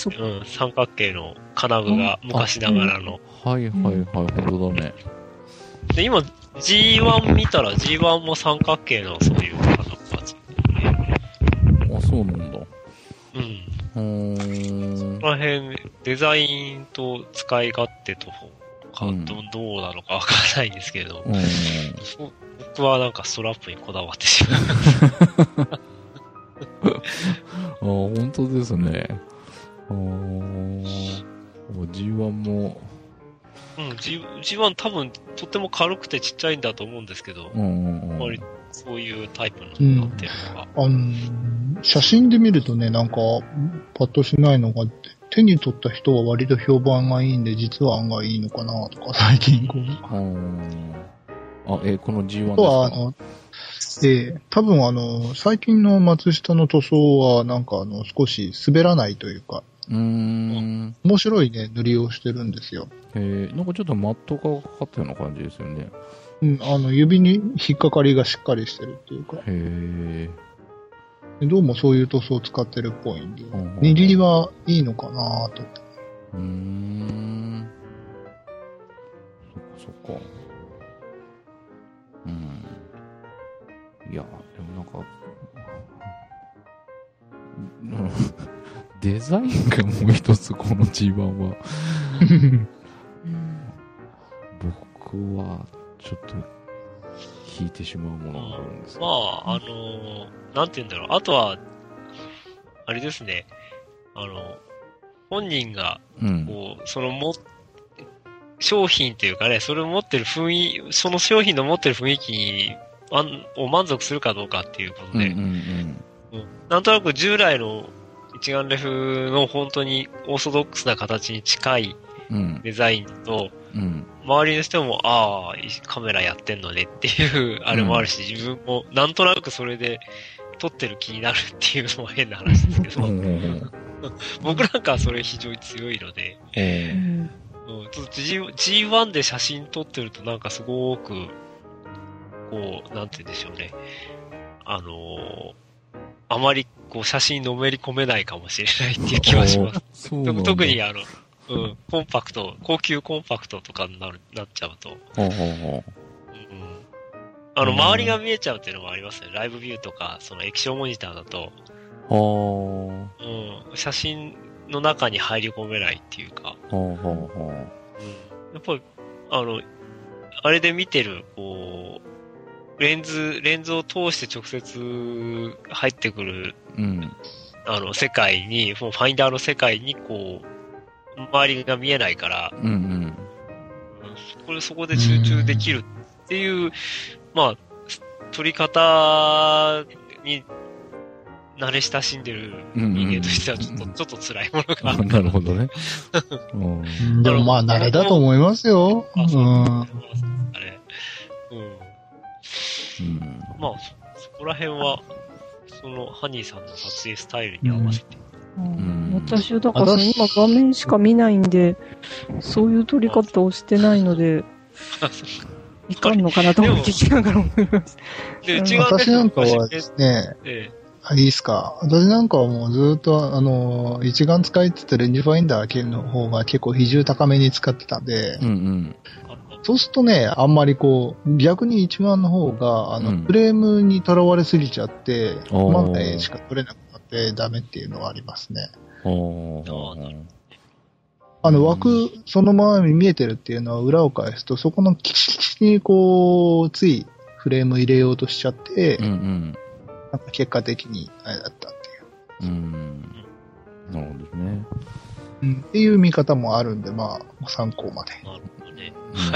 三角形の金具が昔ながらの。 はいはいはい、本当だね。 で、今、ジーワン 見たら ジーワン も三角形のそういう金具がついてるね。 あ、そうなんだ。 うん。うーん。この辺、デザインと使い勝手とか、うん、どどうなのかわからないんですけれども、うん、僕はなんかストラップにこだわってしまう。あ、 本当ですね。あ ジーワン も、 うん、G、ジーワン 多分とっても軽くてちっちゃいんだと思うんですけど、 うんうん、 割とそういうタイプになってるのが、 うん。あの、写真で見るとね、なんか、パッとしないのが、手に取った人は割と評判がいいんで、実は案外いいのかなとか、最近こう。 うん、あ、えー、この ジーワン ですか？ とは、あの、えー、多分あの、最近の松下の塗装は、なんかあの、少し滑らないというか、 うーん。 面白いね、塗りをしてるんですよ。 へえ、なんかちょっとマットがかかったような感じですよね。 うん、あの、指に引っかかりがしっかりしてるっていうか。 へえ。どうもそういう塗装を使ってるっぽいんで、握りはいいのかなと。 うーん。そっかそっか。うん。いや、でもなんか、デザインがもう一つこの ジーワン は僕はちょっと引いてしまうものがあるんです、 ね、まあ、あのー、なんて言うんだろう。あとは、 あれですね、あの、本人が、こう、うん、そのも、商品というかね、それを持ってる雰囲気、その商品の持ってる雰囲気に、を満足するかどうかっていうことで、うんうんうんうん、なんとなく従来の一眼レフの本当にオーソドックスな形に近いデザインと、うんうん、周りの人も、ああ、カメラやってんのねっていう、あれもあるし、うん、自分もなんとなくそれで撮ってる気になるっていうのも変な話ですけど、僕なんかはそれ非常に強いので、うんうん、ちょっと G、ジーワン で写真撮ってるとなんかすごく、こう、なんて言うんでしょうね。あのー、あまりこう写真のめり込めないかもしれないっていう気はします。特にあの、うん、コンパクト、高級コンパクトとかになる、なっちゃうと。ほうほうほう。うん。あの、周りが見えちゃうっていうのもありますね。ライブビューとか、その液晶モニターだと。ほう。うん。写真の中に入り込めないっていうか。ほうほうほう。うん。やっぱり、あの、あれで見てる、こう、レンズ、レンズを通して直接入ってくる、うん、あの、世界に、ファインダーの世界に、こう、周りが見えないから、うんうん、これそこで集中できるっていう、まあ、撮り方に慣れ親しんでる人間としてはちょっと、うんうん、ちょっと辛いものがある。 なるほどね。 うん、でもまあ慣れだと思いますよ。 あ、そう、うん、あれ。うん。うん、まあ、そこら辺は、その、ハニーさんの撮影スタイルに合わせて、 うんうん、私はだから今画面しか見ないんで、そういう撮り方をしてないので、いかんのかなと思って聞きながら思います。 私なんかはですね、ええ、あ、いいですか。私なんかはもうずっと、あの、一眼使いつつレンジファインダー系の方が結構比重高めに使ってたんで、うんうん、そうするとね、あんまりこう、逆に一眼の方が、あの、うん、フレームにとらわれすぎちゃって、満点しか撮れなくなってダメっていうのはありますね。あの、枠、そのままに見えてるっていうのは裏を返すと、そこのキチキチにこう、ついフレーム入れようとしちゃって、うんうん、なんか結果的にあれだったっていう。うん。 なるほどね。 うん。っていう見方もあるんで、まあ、参考まで。なるほどね。 はい。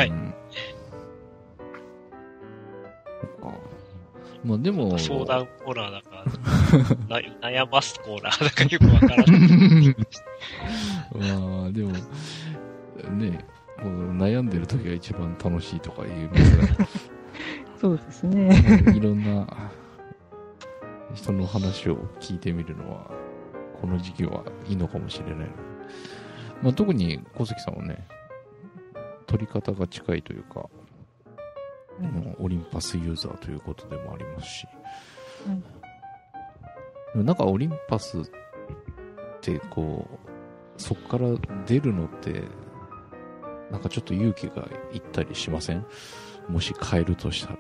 まあでも。 相談コーナーだから、悩ますコーナーだからよくわからない。 まあでも、ね、こう悩んでる時が一番楽しいとか言いますが。 そうですね。 いろんな人の話を聞いてみるのは、この時期はいいのかもしれない。まあ特に小関さんはね、撮り方が近いというか、うん、オリンパスユーザーということでもありますし、うん、でもなんかオリンパスってこうそっから出るのってなんかちょっと勇気がいったりしません？もし変えるとしたら。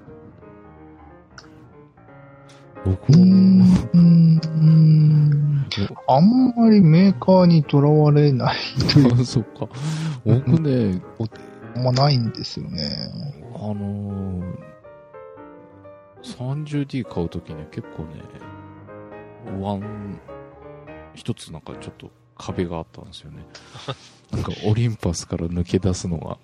僕もあんまりメーカーにとらわれないという。 そっか。僕ね、 あんまないんですよね。 あのー、さんじゅうディー 買うときね、結構ね、ワン、一つなんかちょっと壁があったんですよね。なんかオリンパスから抜け出すのが、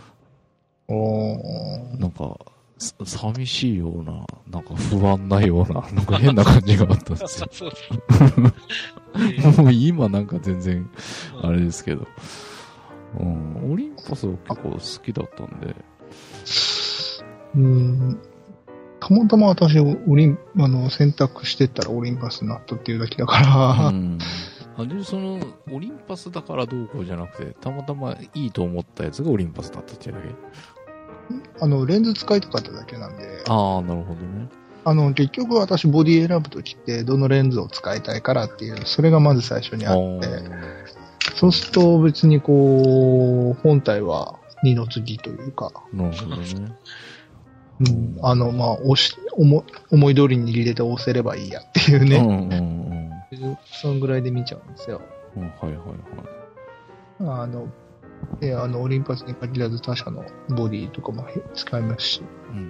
なんか、寂しいような、なんか不安なような、なんか変な感じがあったんですよ。もう今なんか全然、あれですけど、うん、オリンパスは結構好きだったんで、 うーん、たまたま私オリン、あの、選択してったらオリンパスになったっていうだけだから、うん、 あでその、オリンパスだからどうこうじゃなくて、たまたまいいと思ったやつがオリンパスだったっていうだけ？ あの、レンズ使いたかっただけなんで。 ああ、なるほどね。 あの、結局私ボディ選ぶときって、どのレンズを使いたいからっていう、それがまず最初にあって、そうすると別にこう、本体は二の次というか。 なるほどね。 うん、あの、まあ、押し、思、思い通りに入れて押せればいいやっていうね。うんうんうん。そのぐらいで見ちゃうんですよ。 うん、はいはいはい。あの、で、あの、オリンパスに限らず他社のボディとかも使いますし。うんうん。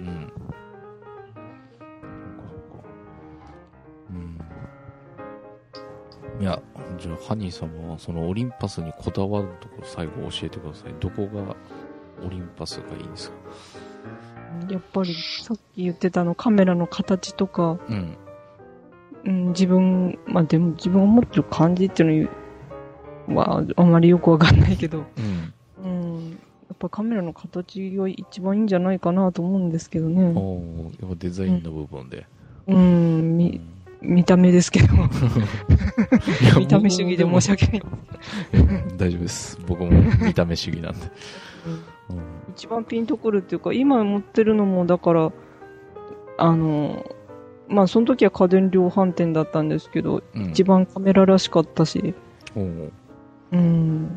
いや、じゃあ、ハニーさんは、そのオリンパスにこだわるところ、最後教えてください。どこがオリンパスがいいんですか？ やっぱり、さっき言ってたの、カメラの形とか、 うん。 うん、自分、まあでも自分を持ってる感じっていうのは、あんまりよくわかんないけど、 うん。 うん。やっぱカメラの形が一番いいんじゃないかなと思うんですけどね。 おー、やっぱデザインの部分で。 うん、うんみ、うん見た目ですけど見た目主義で申し訳ない大丈夫です。僕も見た目主義なんで、 うんうん、一番ピンとくるっていうか、今持ってるのもだからあのまあその時は家電量販店だったんですけど、うん、一番カメラらしかったし、うん、うん、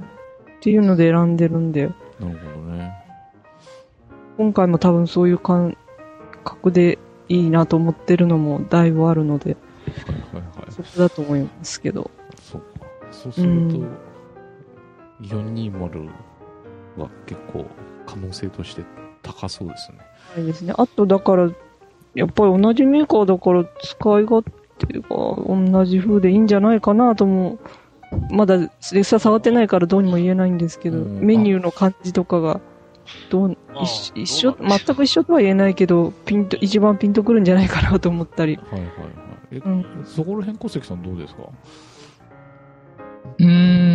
っていうので選んでるんで。 なるほどね。 今回も多分そういう感覚でいいなと思ってるのもだいぶあるので、はいはいはい、そこだと思いますけど。 そうか。そうすると、うん、よんにーまるは結構可能性として高そうですね。 はいですね。あとだからやっぱり同じメーカーだから使い勝手が同じ風でいいんじゃないかなとも。まだ実際触ってないからどうにも言えないんですけど、うん、メニューの感じとかがどう一, 一緒全く一緒とは言えないけどピンと一番ピンとくるんじゃないかなと思ったり。 はいはいはい。え、うん、そこら辺小関さんどうですか？ うー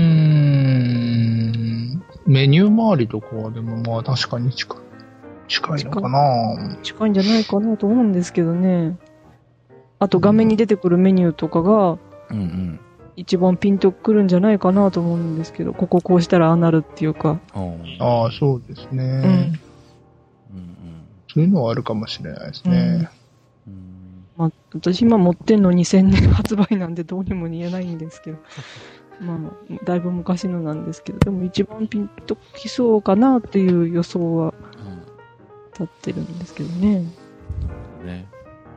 ん、メニュー周りとかはでもまあ確かに近い近いのかな。 近いんじゃないかなと思うんですけどね。あと画面に出てくるメニューとかが、うんうん、一番ピンとくるんじゃないかなと思うんですけど、こここうしたらああなるっていうか。 ああ、そうですね、うんうんうん。そういうのはあるかもしれないですね。 うんうん、まあ、私今持ってんのにせんねん発売なんでどうにも言えないんですけど、まあ、だいぶ昔のなんですけど、でも一番ピンときそうかなっていう予想は立ってるんですけどね。なるほどね。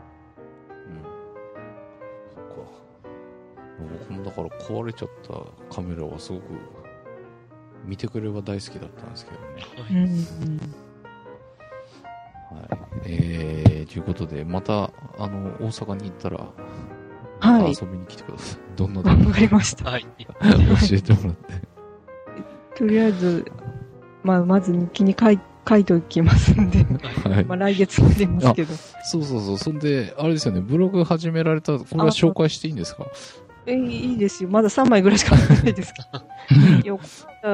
僕もだから壊れちゃったカメラはすごく見てくれば大好きだったんですけどね。はい、はい、えー、ということでまたあの大阪に行ったら、はい、遊びに来てください。どんなわかりました。はい、教えてもらって。 とりあえず、まあ、まず日記に書い書いておきますんで、はい、まあ来月も出ますけど。 そうそうそう。そんであれですよね、ブログ始められた、これは紹介していいんですか？ え、いいですよ。まださんまいぐらいしかないですけど。よかった。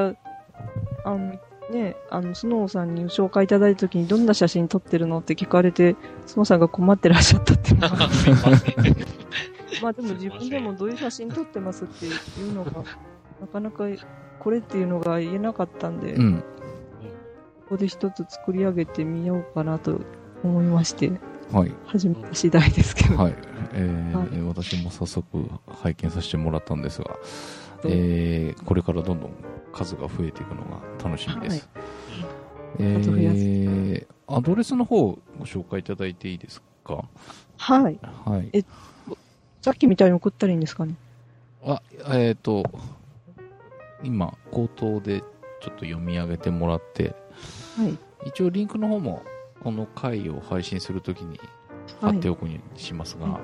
あの、ね、あの、スノーさんに紹介いただいたときにどんな写真撮ってるのって聞かれて、スノーさんが困ってらっしゃったっていうのが。まあでも自分でもどういう写真撮ってますっていうのが、なかなかこれっていうのが言えなかったんで、うん、ここで一つ作り上げてみようかなと思いまして。はい、始めた次第ですけど、 はいえーはい、私も早速拝見させてもらったんですが、えー、これからどんどん数が増えていくのが楽しみです、はいえー、アドレスの方をご紹介いただいていいですか？ はい、はい、えさっきみたいに送ったらいいんですかね？ あえっ、ー、と今口頭でちょっと読み上げてもらって、はい、一応リンクの方もこの回を配信するときに貼っておくにしますが、はい、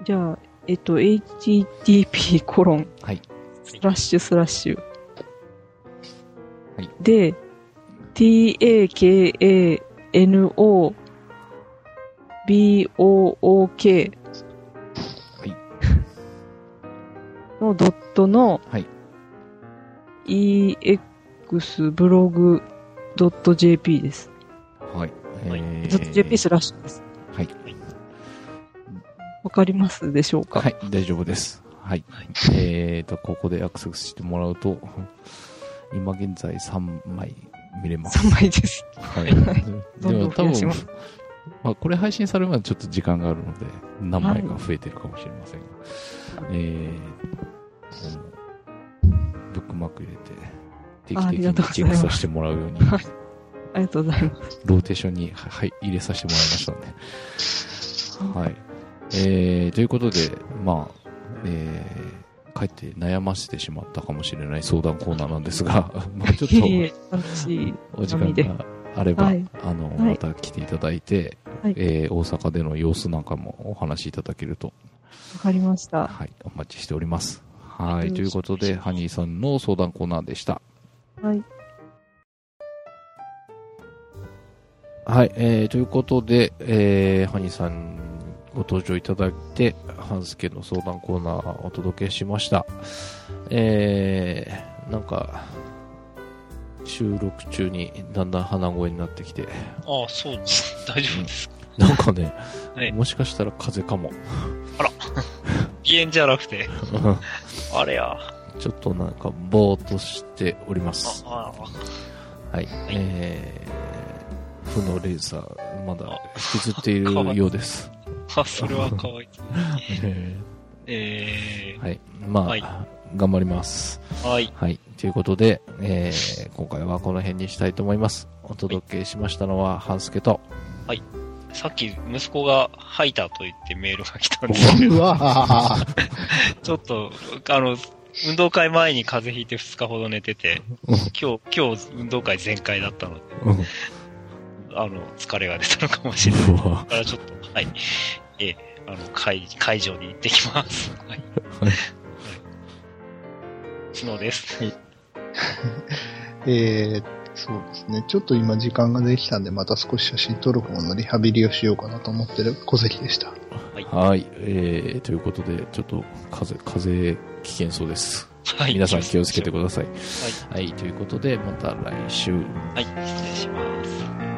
じゃあ、えっと、エイチティーピー コロン、はい、スラッシュスラッシュ、はい、で、ティーエーケーエーエヌオービーオーオーケー、はい、のドットの、はい、イーエックス ブログ ドット ジェーピー です。はい。えー、ずっと ジェーピー スラッシュです。はい。わかりますでしょうか？ はい、大丈夫です。はい。はい、えーと、ここでアクセスしてもらうと、今現在さんまい見れます。 さんまいです。 はい。でも多分、まあ、これ配信されるまでちょっと時間があるので、何枚か増えてるかもしれませんが、はい、えー、ブックマーク入れて、定期的にチェックさせてもらうように。 ありがとうございます。 ローテーションに、はい、入れさせてもらいましたので。はい。えー、ということで、まあ、えー、かえって悩ませてしまったかもしれない相談コーナーなんですが、まあちょっと、お時間があれば、はい、あの、また来ていただいて、はい、えー、大阪での様子なんかもお話しいただけると。 わかりました。 はい、お待ちしております。 はい、ということで、ハニーさんの相談コーナーでした。 はい。 はい、えー、ということで、えー、ハニーさんご登場いただいて、半助の相談コーナーをお届けしました。えー、なんか、収録中にだんだん鼻声になってきて。 ああ、そうです。大丈夫ですか？ うん、なんかね、 はい、 もしかしたら風邪かも。 あら、鼻炎じゃなくて。あれや。 ちょっとなんか、ぼーっとしております。 ああはい、はい、えー、負のレーザー、まだ引きずっているようです。 あ、それはかわいい。 えー、 えー、 はい、まあ、はい、頑張ります。 はい。 はい。ということで、えー、今回はこの辺にしたいと思います。お届けしましたのは、半助と。 はい。さっき息子が吐いたと言ってメールが来たんですけど。うわちょっと、あの、運動会前に風邪ひいてふつかほど寝てて、今日、今日運動会全開だったので、あの、疲れが出たのかもしれない。だからちょっと、はい。えー、あの、会、会場に行ってきます。はい。はい。篠です。はい。 えー、そうですね。ちょっと今時間ができたんで、また少し写真撮る方のリハビリをしようかなと思ってる小関でした。 はい。はい。えー、ということで、ちょっと風、風危険そうです。はい。皆さん気をつけてください。はい。はい。ということで、また来週。 はい。失礼します。